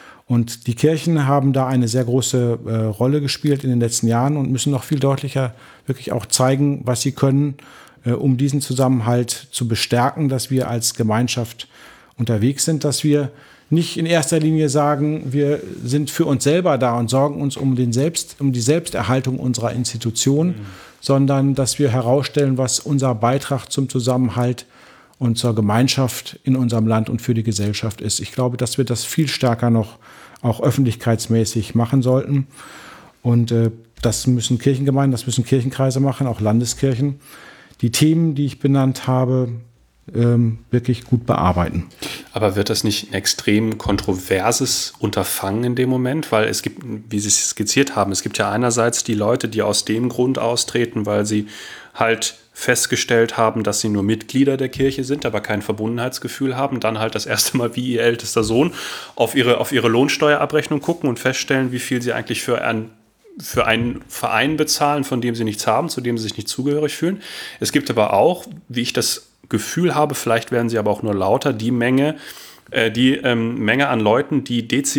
Und die Kirchen haben da eine sehr große äh, Rolle gespielt in den letzten Jahren und müssen noch viel deutlicher wirklich auch zeigen, was sie können, äh, um diesen Zusammenhalt zu bestärken, dass wir als Gemeinschaft unterwegs sind, dass wir nicht in erster Linie sagen, wir sind für uns selber da und sorgen uns um, den Selbst, um die Selbsterhaltung unserer Institution, mhm. sondern dass wir herausstellen, was unser Beitrag zum Zusammenhalt und zur Gemeinschaft in unserem Land und für die Gesellschaft ist. Ich glaube, dass wir das viel stärker noch auch öffentlichkeitsmäßig machen sollten. Und äh, das müssen Kirchengemeinden, das müssen Kirchenkreise machen, auch Landeskirchen. Die Themen, die ich benannt habe, Ähm, wirklich gut bearbeiten. Aber wird das nicht ein extrem kontroverses Unterfangen in dem Moment? Weil es gibt, wie Sie es skizziert haben, es gibt ja einerseits die Leute, die aus dem Grund austreten, weil sie halt festgestellt haben, dass sie nur Mitglieder der Kirche sind, aber kein Verbundenheitsgefühl haben, dann halt das erste Mal wie ihr ältester Sohn auf ihre, auf ihre Lohnsteuerabrechnung gucken und feststellen, wie viel sie eigentlich für ein für einen Verein bezahlen, von dem sie nichts haben, zu dem sie sich nicht zugehörig fühlen. Es gibt aber auch, wie ich das Gefühl habe, vielleicht werden sie aber auch nur lauter, die Menge, äh, die ähm, Menge an Leuten, die dezidiert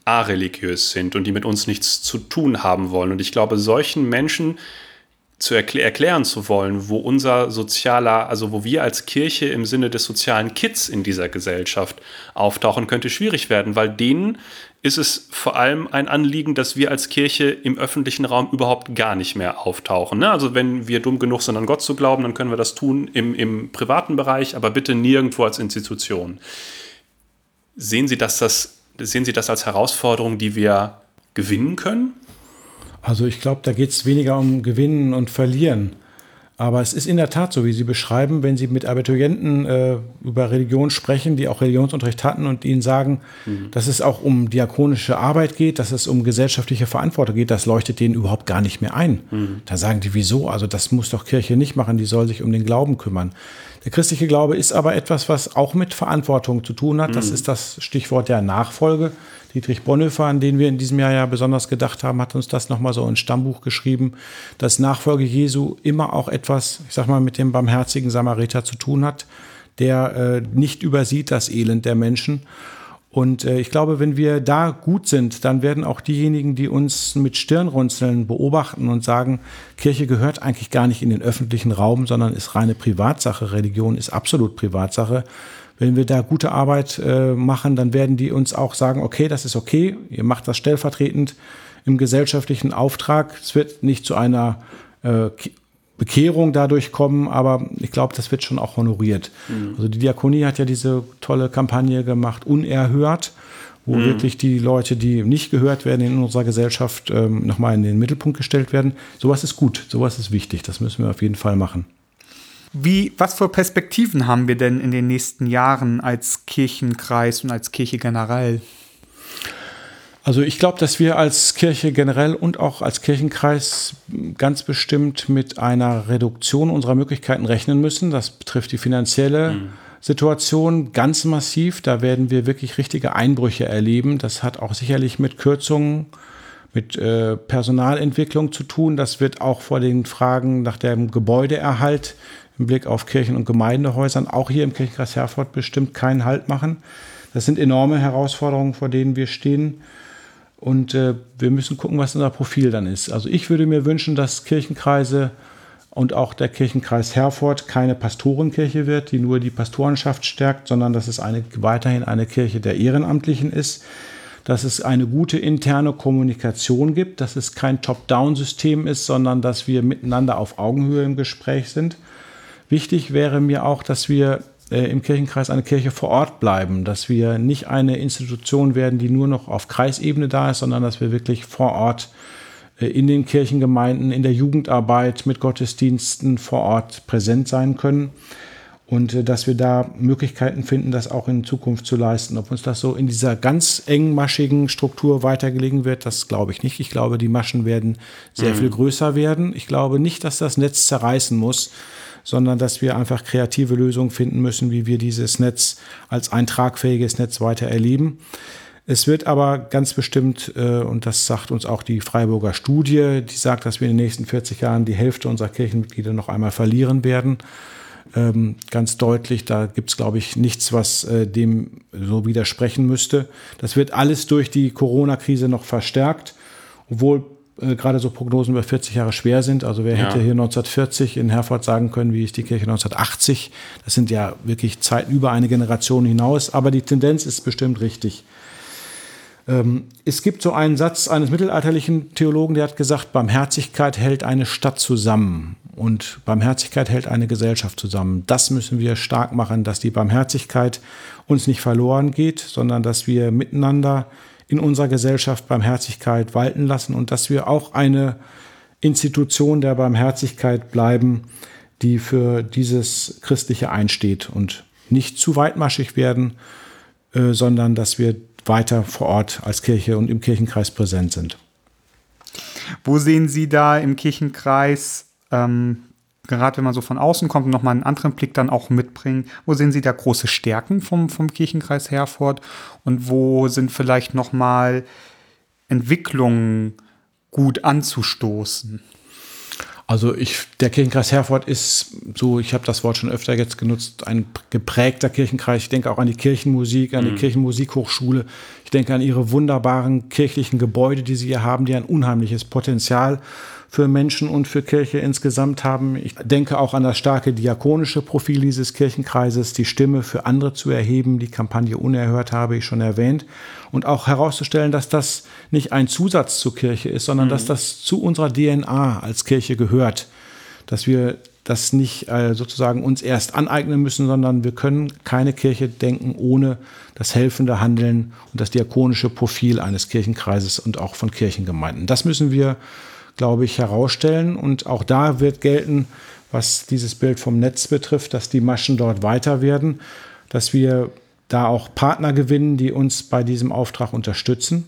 areligiös sind und die mit uns nichts zu tun haben wollen. Und ich glaube, solchen Menschen zu erklä- erklären zu wollen, wo unser sozialer, also wo wir als Kirche im Sinne des sozialen Kits in dieser Gesellschaft auftauchen, könnte schwierig werden, weil denen ist es vor allem ein Anliegen, dass wir als Kirche im öffentlichen Raum überhaupt gar nicht mehr auftauchen. Ne? Also wenn wir dumm genug sind, an Gott zu glauben, dann können wir das tun im, im privaten Bereich, aber bitte nirgendwo als Institution. Sehen Sie, dass das, sehen Sie das als Herausforderung, die wir gewinnen können? Also ich glaube, da geht es weniger um Gewinnen und Verlieren. Aber es ist in der Tat so, wie Sie beschreiben, wenn Sie mit Abiturienten äh, über Religion sprechen, die auch Religionsunterricht hatten und ihnen sagen, mhm. dass es auch um diakonische Arbeit geht, dass es um gesellschaftliche Verantwortung geht, das leuchtet denen überhaupt gar nicht mehr ein. Mhm. Da sagen die, wieso? Also das muss doch Kirche nicht machen, die soll sich um den Glauben kümmern. Der christliche Glaube ist aber etwas, was auch mit Verantwortung zu tun hat. Mhm. Das ist das Stichwort der Nachfolge. Dietrich Bonhoeffer, an den wir in diesem Jahr ja besonders gedacht haben, hat uns das nochmal so ins Stammbuch geschrieben, dass Nachfolge Jesu immer auch etwas, ich sag mal, mit dem barmherzigen Samariter zu tun hat, der äh, nicht übersieht das Elend der Menschen. Und äh, ich glaube, wenn wir da gut sind, dann werden auch diejenigen, die uns mit Stirnrunzeln beobachten und sagen, Kirche gehört eigentlich gar nicht in den öffentlichen Raum, sondern ist reine Privatsache, Religion ist absolut Privatsache. Wenn wir da gute Arbeit äh, machen, dann werden die uns auch sagen, okay, das ist okay, ihr macht das stellvertretend im gesellschaftlichen Auftrag. Es wird nicht zu einer äh, Bekehrung dadurch kommen, aber ich glaube, das wird schon auch honoriert. Mhm. Also die Diakonie hat ja diese tolle Kampagne gemacht, Unerhört, wo mhm. wirklich die Leute, die nicht gehört werden in unserer Gesellschaft, ähm, nochmal in den Mittelpunkt gestellt werden. Sowas ist gut, sowas ist wichtig, das müssen wir auf jeden Fall machen. Wie, was für Perspektiven haben wir denn in den nächsten Jahren als Kirchenkreis und als Kirche generell? Also ich glaube, dass wir als Kirche generell und auch als Kirchenkreis ganz bestimmt mit einer Reduktion unserer Möglichkeiten rechnen müssen. Das betrifft die finanzielle mhm. Situation ganz massiv. Da werden wir wirklich richtige Einbrüche erleben. Das hat auch sicherlich mit Kürzungen, mit äh, Personalentwicklung zu tun. Das wird auch vor den Fragen nach dem Gebäudeerhalt im Blick auf Kirchen- und Gemeindehäusern auch hier im Kirchenkreis Herford bestimmt keinen Halt machen. Das sind enorme Herausforderungen, vor denen wir stehen. Und äh, wir müssen gucken, was unser Profil dann ist. Also ich würde mir wünschen, dass Kirchenkreise und auch der Kirchenkreis Herford keine Pastorenkirche wird, die nur die Pastorenschaft stärkt, sondern dass es eine, weiterhin eine Kirche der Ehrenamtlichen ist, dass es eine gute interne Kommunikation gibt, dass es kein Top-Down-System ist, sondern dass wir miteinander auf Augenhöhe im Gespräch sind. Wichtig wäre mir auch, dass wir äh, im Kirchenkreis eine Kirche vor Ort bleiben, dass wir nicht eine Institution werden, die nur noch auf Kreisebene da ist, sondern dass wir wirklich vor Ort äh, in den Kirchengemeinden, in der Jugendarbeit mit Gottesdiensten vor Ort präsent sein können und äh, dass wir da Möglichkeiten finden, das auch in Zukunft zu leisten. Ob uns das so in dieser ganz engmaschigen Struktur weitergelegen wird, das glaube ich nicht. Ich glaube, die Maschen werden sehr mhm. viel größer werden. Ich glaube nicht, dass das Netz zerreißen muss, sondern dass wir einfach kreative Lösungen finden müssen, wie wir dieses Netz als ein tragfähiges Netz weiter erleben. Es wird aber ganz bestimmt, äh, und das sagt uns auch die Freiburger Studie, die sagt, dass wir in den nächsten vierzig Jahren die Hälfte unserer Kirchenmitglieder noch einmal verlieren werden. Ähm, ganz deutlich, da gibt es, glaube ich, nichts, was äh, dem so widersprechen müsste. Das wird alles durch die Corona-Krise noch verstärkt, obwohl äh, gerade so Prognosen über vierzig Jahre schwer sind. Also wer ja. hätte hier neunzehnhundertvierzig in Herford sagen können, wie ist die Kirche neunzehnhundertachtzig? Das sind ja wirklich Zeiten über eine Generation hinaus, aber die Tendenz ist bestimmt richtig. Ähm, es gibt so einen Satz eines mittelalterlichen Theologen, der hat gesagt, Barmherzigkeit hält eine Stadt zusammen und Barmherzigkeit hält eine Gesellschaft zusammen. Das müssen wir stark machen, dass die Barmherzigkeit uns nicht verloren geht, sondern dass wir miteinander in unserer Gesellschaft Barmherzigkeit walten lassen und dass wir auch eine Institution der Barmherzigkeit bleiben, die für dieses Christliche einsteht und nicht zu weitmaschig werden, äh, sondern dass wir weiter vor Ort als Kirche und im Kirchenkreis präsent sind. Wo sehen Sie da im Kirchenkreis, ähm, gerade wenn man so von außen kommt und nochmal einen anderen Blick dann auch mitbringt, wo sehen Sie da große Stärken vom, vom Kirchenkreis Herford und wo sind vielleicht nochmal Entwicklungen gut anzustoßen? Also ich, der Kirchenkreis Herford ist so, ich habe das Wort schon öfter jetzt genutzt, ein geprägter Kirchenkreis. Ich denke auch an die Kirchenmusik, an die mhm. Kirchenmusikhochschule. Ich denke an ihre wunderbaren kirchlichen Gebäude, die sie hier haben, die ein unheimliches Potenzial für Menschen und für Kirche insgesamt haben. Ich denke auch an das starke diakonische Profil dieses Kirchenkreises, die Stimme für andere zu erheben. Die Kampagne Unerhört habe ich schon erwähnt. Und auch herauszustellen, dass das nicht ein Zusatz zur Kirche ist, sondern mhm. dass das zu unserer D N A als Kirche gehört. Dass wir das nicht äh, sozusagen uns erst aneignen müssen, sondern wir können keine Kirche denken ohne das helfende Handeln und das diakonische Profil eines Kirchenkreises und auch von Kirchengemeinden. Das müssen wir, glaube ich, herausstellen. Und auch da wird gelten, was dieses Bild vom Netz betrifft, dass die Maschen dort weiter werden, dass wir da auch Partner gewinnen, die uns bei diesem Auftrag unterstützen.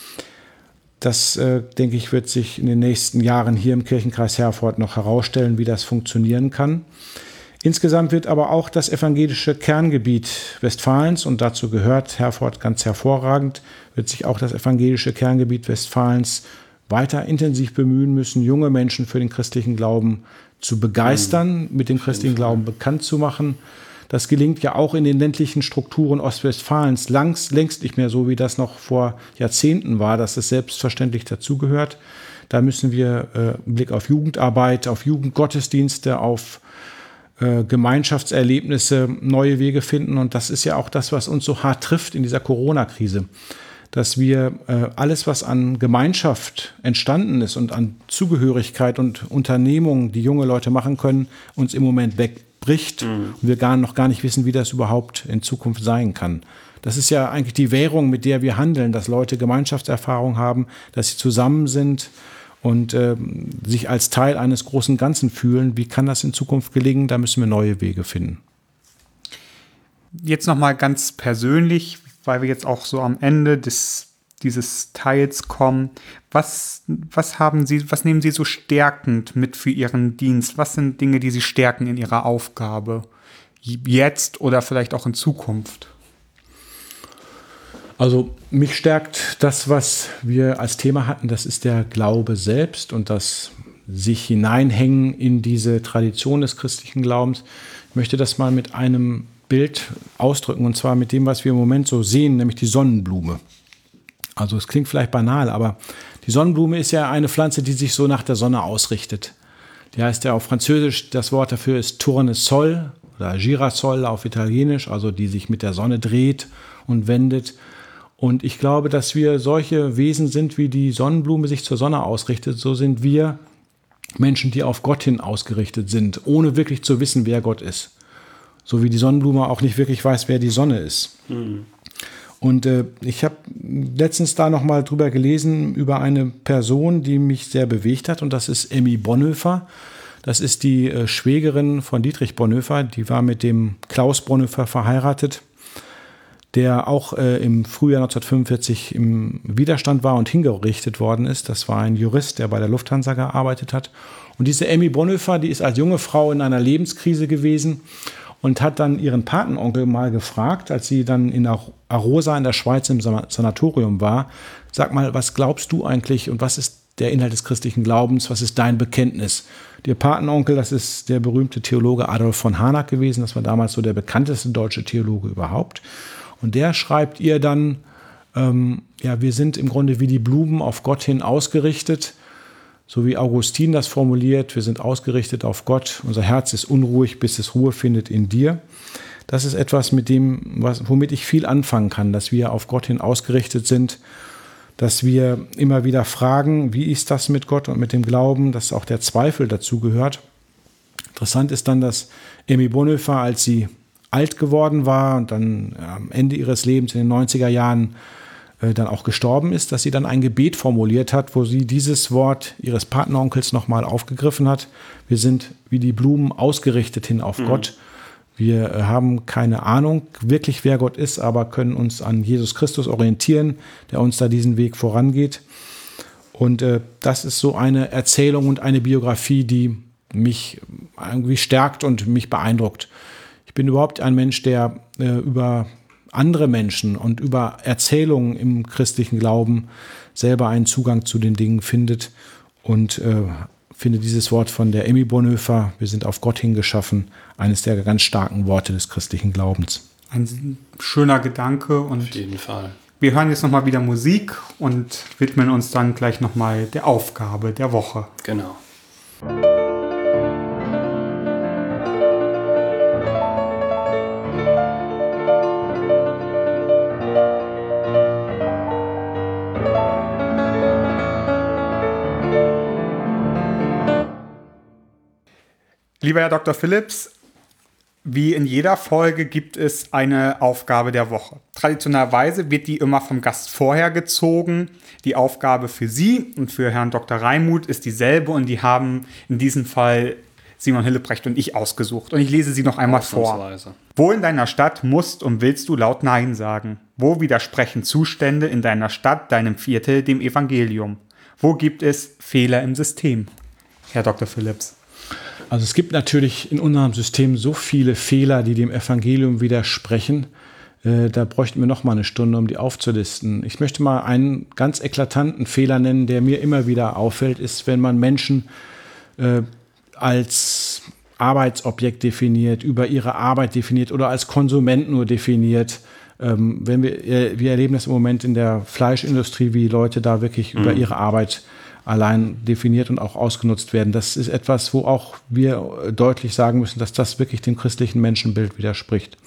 Das, äh, denke ich, wird sich in den nächsten Jahren hier im Kirchenkreis Herford noch herausstellen, wie das funktionieren kann. Insgesamt wird aber auch das evangelische Kerngebiet Westfalens, und dazu gehört Herford ganz hervorragend, wird sich auch das evangelische Kerngebiet Westfalens weiter intensiv bemühen müssen, junge Menschen für den christlichen Glauben zu begeistern, mit dem christlichen Glauben bekannt zu machen. Das gelingt ja auch in den ländlichen Strukturen Ostwestfalens langs, längst nicht mehr so, wie das noch vor Jahrzehnten war, dass es selbstverständlich dazugehört. Da müssen wir äh, einen Blick auf Jugendarbeit, auf Jugendgottesdienste, auf äh, Gemeinschaftserlebnisse, neue Wege finden. Und das ist ja auch das, was uns so hart trifft in dieser Corona-Krise. Dass wir äh, alles, was an Gemeinschaft entstanden ist und an Zugehörigkeit und Unternehmungen, die junge Leute machen können, uns im Moment wegbricht mhm. und wir gar, noch gar nicht wissen, wie das überhaupt in Zukunft sein kann. Das ist ja eigentlich die Währung, mit der wir handeln, dass Leute Gemeinschaftserfahrung haben, dass sie zusammen sind und äh, sich als Teil eines großen Ganzen fühlen. Wie kann das in Zukunft gelingen? Da müssen wir neue Wege finden. Jetzt nochmal ganz persönlich, weil wir jetzt auch so am Ende des, dieses Teils kommen. Was, was haben Sie, was nehmen Sie so stärkend mit für Ihren Dienst? Was sind Dinge, die Sie stärken in Ihrer Aufgabe? Jetzt oder vielleicht auch in Zukunft? Also mich stärkt das, was wir als Thema hatten, das ist der Glaube selbst und das sich hineinhängen in diese Tradition des christlichen Glaubens. Ich möchte das mal mit einem Bild ausdrücken, und zwar mit dem, was wir im Moment so sehen, nämlich die Sonnenblume. Also es klingt vielleicht banal, aber die Sonnenblume ist ja eine Pflanze, die sich so nach der Sonne ausrichtet. Die heißt ja auf Französisch, das Wort dafür ist Tournesol oder Girasol auf Italienisch, also die sich mit der Sonne dreht und wendet. Und ich glaube, dass wir solche Wesen sind, wie die Sonnenblume sich zur Sonne ausrichtet, so sind wir Menschen, die auf Gott hin ausgerichtet sind, ohne wirklich zu wissen, wer Gott ist. So wie die Sonnenblume auch nicht wirklich weiß, wer die Sonne ist. Mhm. Und äh, ich habe letztens da noch mal drüber gelesen, über eine Person, die mich sehr bewegt hat. Und das ist Emmy Bonhoeffer. Das ist die äh, Schwägerin von Dietrich Bonhoeffer. Die war mit dem Klaus Bonhoeffer verheiratet, der auch äh, im Frühjahr neunzehnhundertfünfundvierzig im Widerstand war und hingerichtet worden ist. Das war ein Jurist, der bei der Lufthansa gearbeitet hat. Und diese Emmy Bonhoeffer, die ist als junge Frau in einer Lebenskrise gewesen und hat dann ihren Patenonkel mal gefragt, als sie dann in Arosa in der Schweiz im Sanatorium war, sag mal, was glaubst du eigentlich und was ist der Inhalt des christlichen Glaubens, was ist dein Bekenntnis? Der Patenonkel, das ist der berühmte Theologe Adolf von Harnack gewesen, das war damals so der bekannteste deutsche Theologe überhaupt. Und der schreibt ihr dann, ähm, ja, wir sind im Grunde wie die Blumen auf Gott hin ausgerichtet, so wie Augustin das formuliert, wir sind ausgerichtet auf Gott, unser Herz ist unruhig, bis es Ruhe findet in dir. Das ist etwas, mit dem, was, womit ich viel anfangen kann, dass wir auf Gott hin ausgerichtet sind, dass wir immer wieder fragen, wie ist das mit Gott und mit dem Glauben, dass auch der Zweifel dazu gehört. Interessant ist dann, dass Emmy Bonhoeffer, als sie alt geworden war und dann am Ende ihres Lebens in den neunziger Jahren äh, dann auch gestorben ist, dass sie dann ein Gebet formuliert hat, wo sie dieses Wort ihres Patenonkels nochmal aufgegriffen hat. Wir sind wie die Blumen ausgerichtet hin auf mhm. Gott. Wir äh, haben keine Ahnung wirklich, wer Gott ist, aber können uns an Jesus Christus orientieren, der uns da diesen Weg vorangeht. Und äh, das ist so eine Erzählung und eine Biografie, die mich irgendwie stärkt und mich beeindruckt. Ich bin überhaupt ein Mensch, der äh, über andere Menschen und über Erzählungen im christlichen Glauben selber einen Zugang zu den Dingen findet und äh, finde dieses Wort von der Emmy Bonhoeffer, wir sind auf Gott hingeschaffen, eines der ganz starken Worte des christlichen Glaubens. Ein schöner Gedanke und Auf jeden Fall. wir hören jetzt nochmal wieder Musik und widmen uns dann gleich nochmal der Aufgabe der Woche. Genau. Lieber Herr Doktor Phillips, wie in jeder Folge gibt es eine Aufgabe der Woche. Traditionellerweise wird die immer vom Gast vorher gezogen. Die Aufgabe für Sie und für Herrn Doktor Reimuth ist dieselbe und die haben in diesem Fall Simon Hillebrecht und ich ausgesucht. Und ich lese sie noch einmal vor. Wo in deiner Stadt musst und willst du laut Nein sagen? Wo widersprechen Zustände in deiner Stadt, deinem Viertel, dem Evangelium? Wo gibt es Fehler im System? Herr Doktor Phillips. Also es gibt natürlich in unserem System so viele Fehler, die dem Evangelium widersprechen. Äh, da bräuchten wir noch mal eine Stunde, um die aufzulisten. Ich möchte mal einen ganz eklatanten Fehler nennen, der mir immer wieder auffällt, ist, wenn man Menschen äh, als Arbeitsobjekt definiert, über ihre Arbeit definiert oder als Konsument nur definiert. Ähm, wenn wir, wir erleben das im Moment in der Fleischindustrie, wie Leute da wirklich mhm. über ihre Arbeit allein definiert und auch ausgenutzt werden. Das ist etwas, wo auch wir deutlich sagen müssen, dass das wirklich dem christlichen Menschenbild widerspricht.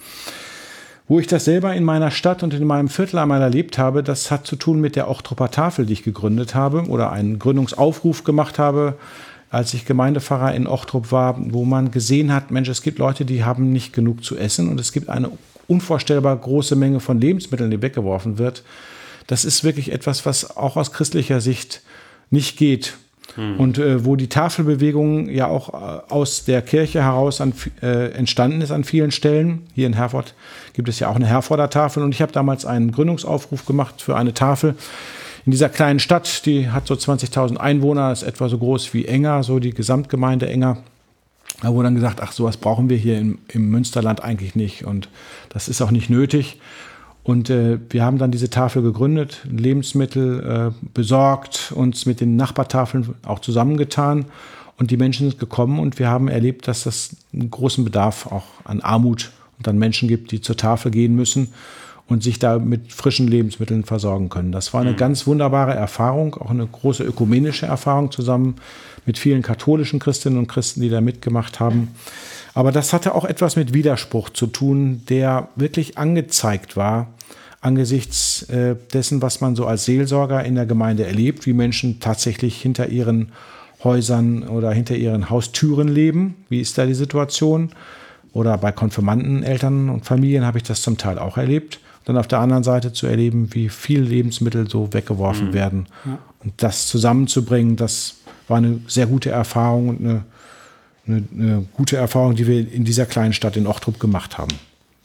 Wo ich das selber in meiner Stadt und in meinem Viertel einmal erlebt habe, das hat zu tun mit der Ochtruper Tafel, die ich gegründet habe oder einen Gründungsaufruf gemacht habe, als ich Gemeindepfarrer in Ochtrup war, wo man gesehen hat, Mensch, es gibt Leute, die haben nicht genug zu essen und es gibt eine unvorstellbar große Menge von Lebensmitteln, die weggeworfen wird. Das ist wirklich etwas, was auch aus christlicher Sicht nicht geht. Hm. Und äh, wo die Tafelbewegung ja auch äh, aus der Kirche heraus an, äh, entstanden ist an vielen Stellen. Hier in Herford gibt es ja auch eine Herforder Tafel und ich habe damals einen Gründungsaufruf gemacht für eine Tafel in dieser kleinen Stadt, die hat so zwanzigtausend Einwohner, ist etwa so groß wie Enger, so die Gesamtgemeinde Enger. Da wurde dann gesagt, ach, sowas brauchen wir hier im, im Münsterland eigentlich nicht und das ist auch nicht nötig. Und äh, wir haben dann diese Tafel gegründet, Lebensmittel äh, besorgt, uns mit den Nachbartafeln auch zusammengetan und die Menschen sind gekommen und wir haben erlebt, dass das einen großen Bedarf auch an Armut und an Menschen gibt, die zur Tafel gehen müssen und sich da mit frischen Lebensmitteln versorgen können. Das war eine mhm. ganz wunderbare Erfahrung, auch eine große ökumenische Erfahrung zusammen mit vielen katholischen Christinnen und Christen, die da mitgemacht haben. Aber das hatte auch etwas mit Widerspruch zu tun, der wirklich angezeigt war, angesichts äh, dessen, was man so als Seelsorger in der Gemeinde erlebt, wie Menschen tatsächlich hinter ihren Häusern oder hinter ihren Haustüren leben. Wie ist da die Situation? Oder bei Konfirmanden, Eltern und Familien habe ich das zum Teil auch erlebt. Dann auf der anderen Seite zu erleben, wie viele Lebensmittel so weggeworfen mhm. werden. Ja. Und das zusammenzubringen, das war eine sehr gute Erfahrung und eine, eine, eine gute Erfahrung, die wir in dieser kleinen Stadt in Ochtrup gemacht haben.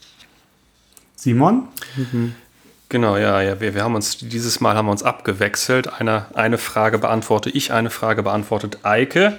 Simon? Mhm. Genau, ja, ja. Wir, wir haben uns dieses Mal haben wir uns abgewechselt. Eine, eine Frage beantworte ich, eine Frage beantwortet Eike.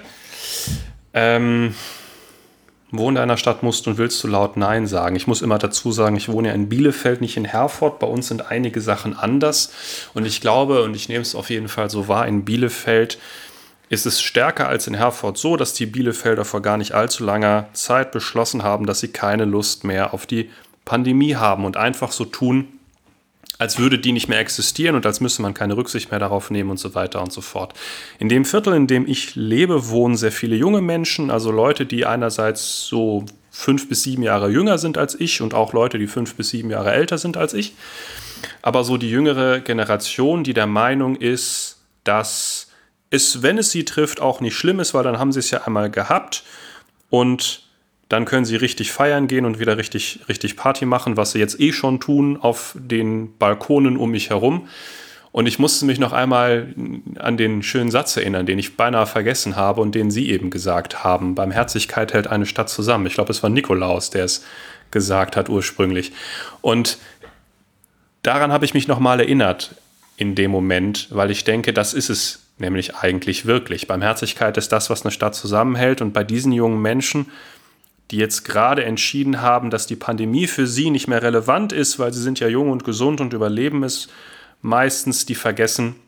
Ähm, wo in deiner Stadt musst und willst du laut Nein sagen? Ich muss immer dazu sagen, ich wohne ja in Bielefeld, nicht in Herford. Bei uns sind einige Sachen anders. Und ich glaube, und ich nehme es auf jeden Fall so wahr, in Bielefeld ist es stärker als in Herford so, dass die Bielefelder vor gar nicht allzu langer Zeit beschlossen haben, dass sie keine Lust mehr auf die Pandemie haben und einfach so tun, als würde die nicht mehr existieren und als müsste man keine Rücksicht mehr darauf nehmen und so weiter und so fort. In dem Viertel, in dem ich lebe, wohnen sehr viele junge Menschen, also Leute, die einerseits so fünf bis sieben Jahre jünger sind als ich und auch Leute, die fünf bis sieben Jahre älter sind als ich. Aber so die jüngere Generation, die der Meinung ist, dass es, wenn es sie trifft, auch nicht schlimm ist, weil dann haben sie es ja einmal gehabt und dann können sie richtig feiern gehen und wieder richtig, richtig Party machen, was sie jetzt eh schon tun auf den Balkonen um mich herum. Und ich musste mich noch einmal an den schönen Satz erinnern, den ich beinahe vergessen habe und den Sie eben gesagt haben. Barmherzigkeit hält eine Stadt zusammen. Ich glaube, es war Nikolaus, der es gesagt hat ursprünglich. Und daran habe ich mich noch mal erinnert in dem Moment, weil ich denke, das ist es nämlich eigentlich wirklich. Barmherzigkeit ist das, was eine Stadt zusammenhält. Und bei diesen jungen Menschen, die jetzt gerade entschieden haben, dass die Pandemie für sie nicht mehr relevant ist, weil sie sind ja jung und gesund und überleben es meistens, die vergessen,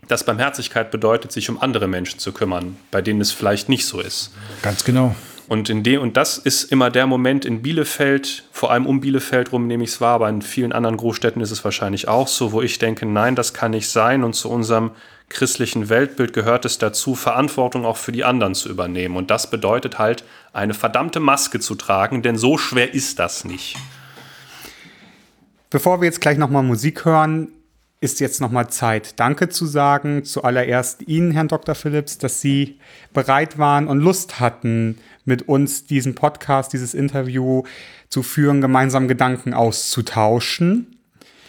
dass Barmherzigkeit bedeutet, sich um andere Menschen zu kümmern, bei denen es vielleicht nicht so ist. Ganz genau. Und, in dem, und das ist immer der Moment in Bielefeld, vor allem um Bielefeld rum nehme ich es wahr, aber in vielen anderen Großstädten ist es wahrscheinlich auch so, wo ich denke, nein, das kann nicht sein. Und zu unserem christlichen Weltbild gehört es dazu, Verantwortung auch für die anderen zu übernehmen. Und das bedeutet halt, eine verdammte Maske zu tragen, denn so schwer ist das nicht. Bevor wir jetzt gleich nochmal Musik hören, ist jetzt nochmal Zeit, Danke zu sagen. Zuallererst Ihnen, Herrn Doktor Phillips, dass Sie bereit waren und Lust hatten, mit uns diesen Podcast, dieses Interview zu führen, gemeinsam Gedanken auszutauschen.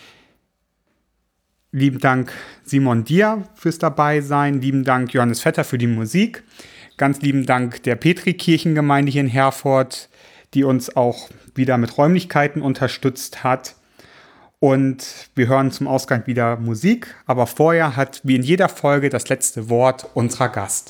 Lieben Dank Simon dir fürs Dabeisein. Lieben Dank Johannes Vetter für die Musik. Ganz lieben Dank der Petri-Kirchengemeinde hier in Herford, die uns auch wieder mit Räumlichkeiten unterstützt hat. Und wir hören zum Ausgang wieder Musik, aber vorher hat wie in jeder Folge das letzte Wort unser Gast.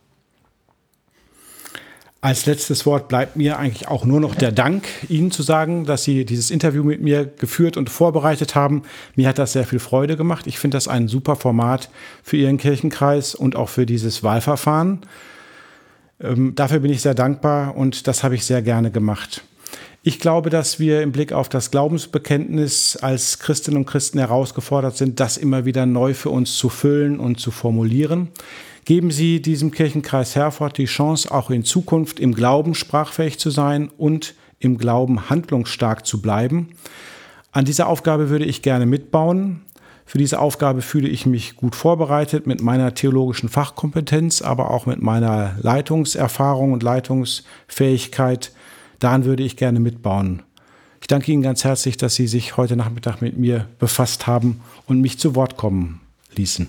Als letztes Wort bleibt mir eigentlich auch nur noch der Dank, Ihnen zu sagen, dass Sie dieses Interview mit mir geführt und vorbereitet haben. Mir hat das sehr viel Freude gemacht. Ich finde das ein super Format für Ihren Kirchenkreis und auch für dieses Wahlverfahren. Ähm, dafür bin ich sehr dankbar und das habe ich sehr gerne gemacht. Ich glaube, dass wir im Blick auf das Glaubensbekenntnis als Christinnen und Christen herausgefordert sind, das immer wieder neu für uns zu füllen und zu formulieren. Geben Sie diesem Kirchenkreis Herford die Chance, auch in Zukunft im Glauben sprachfähig zu sein und im Glauben handlungsstark zu bleiben. An dieser Aufgabe würde ich gerne mitbauen. Für diese Aufgabe fühle ich mich gut vorbereitet mit meiner theologischen Fachkompetenz, aber auch mit meiner Leitungserfahrung und Leitungsfähigkeit. Daran würde ich gerne mitbauen. Ich danke Ihnen ganz herzlich, dass Sie sich heute Nachmittag mit mir befasst haben und mich zu Wort kommen ließen.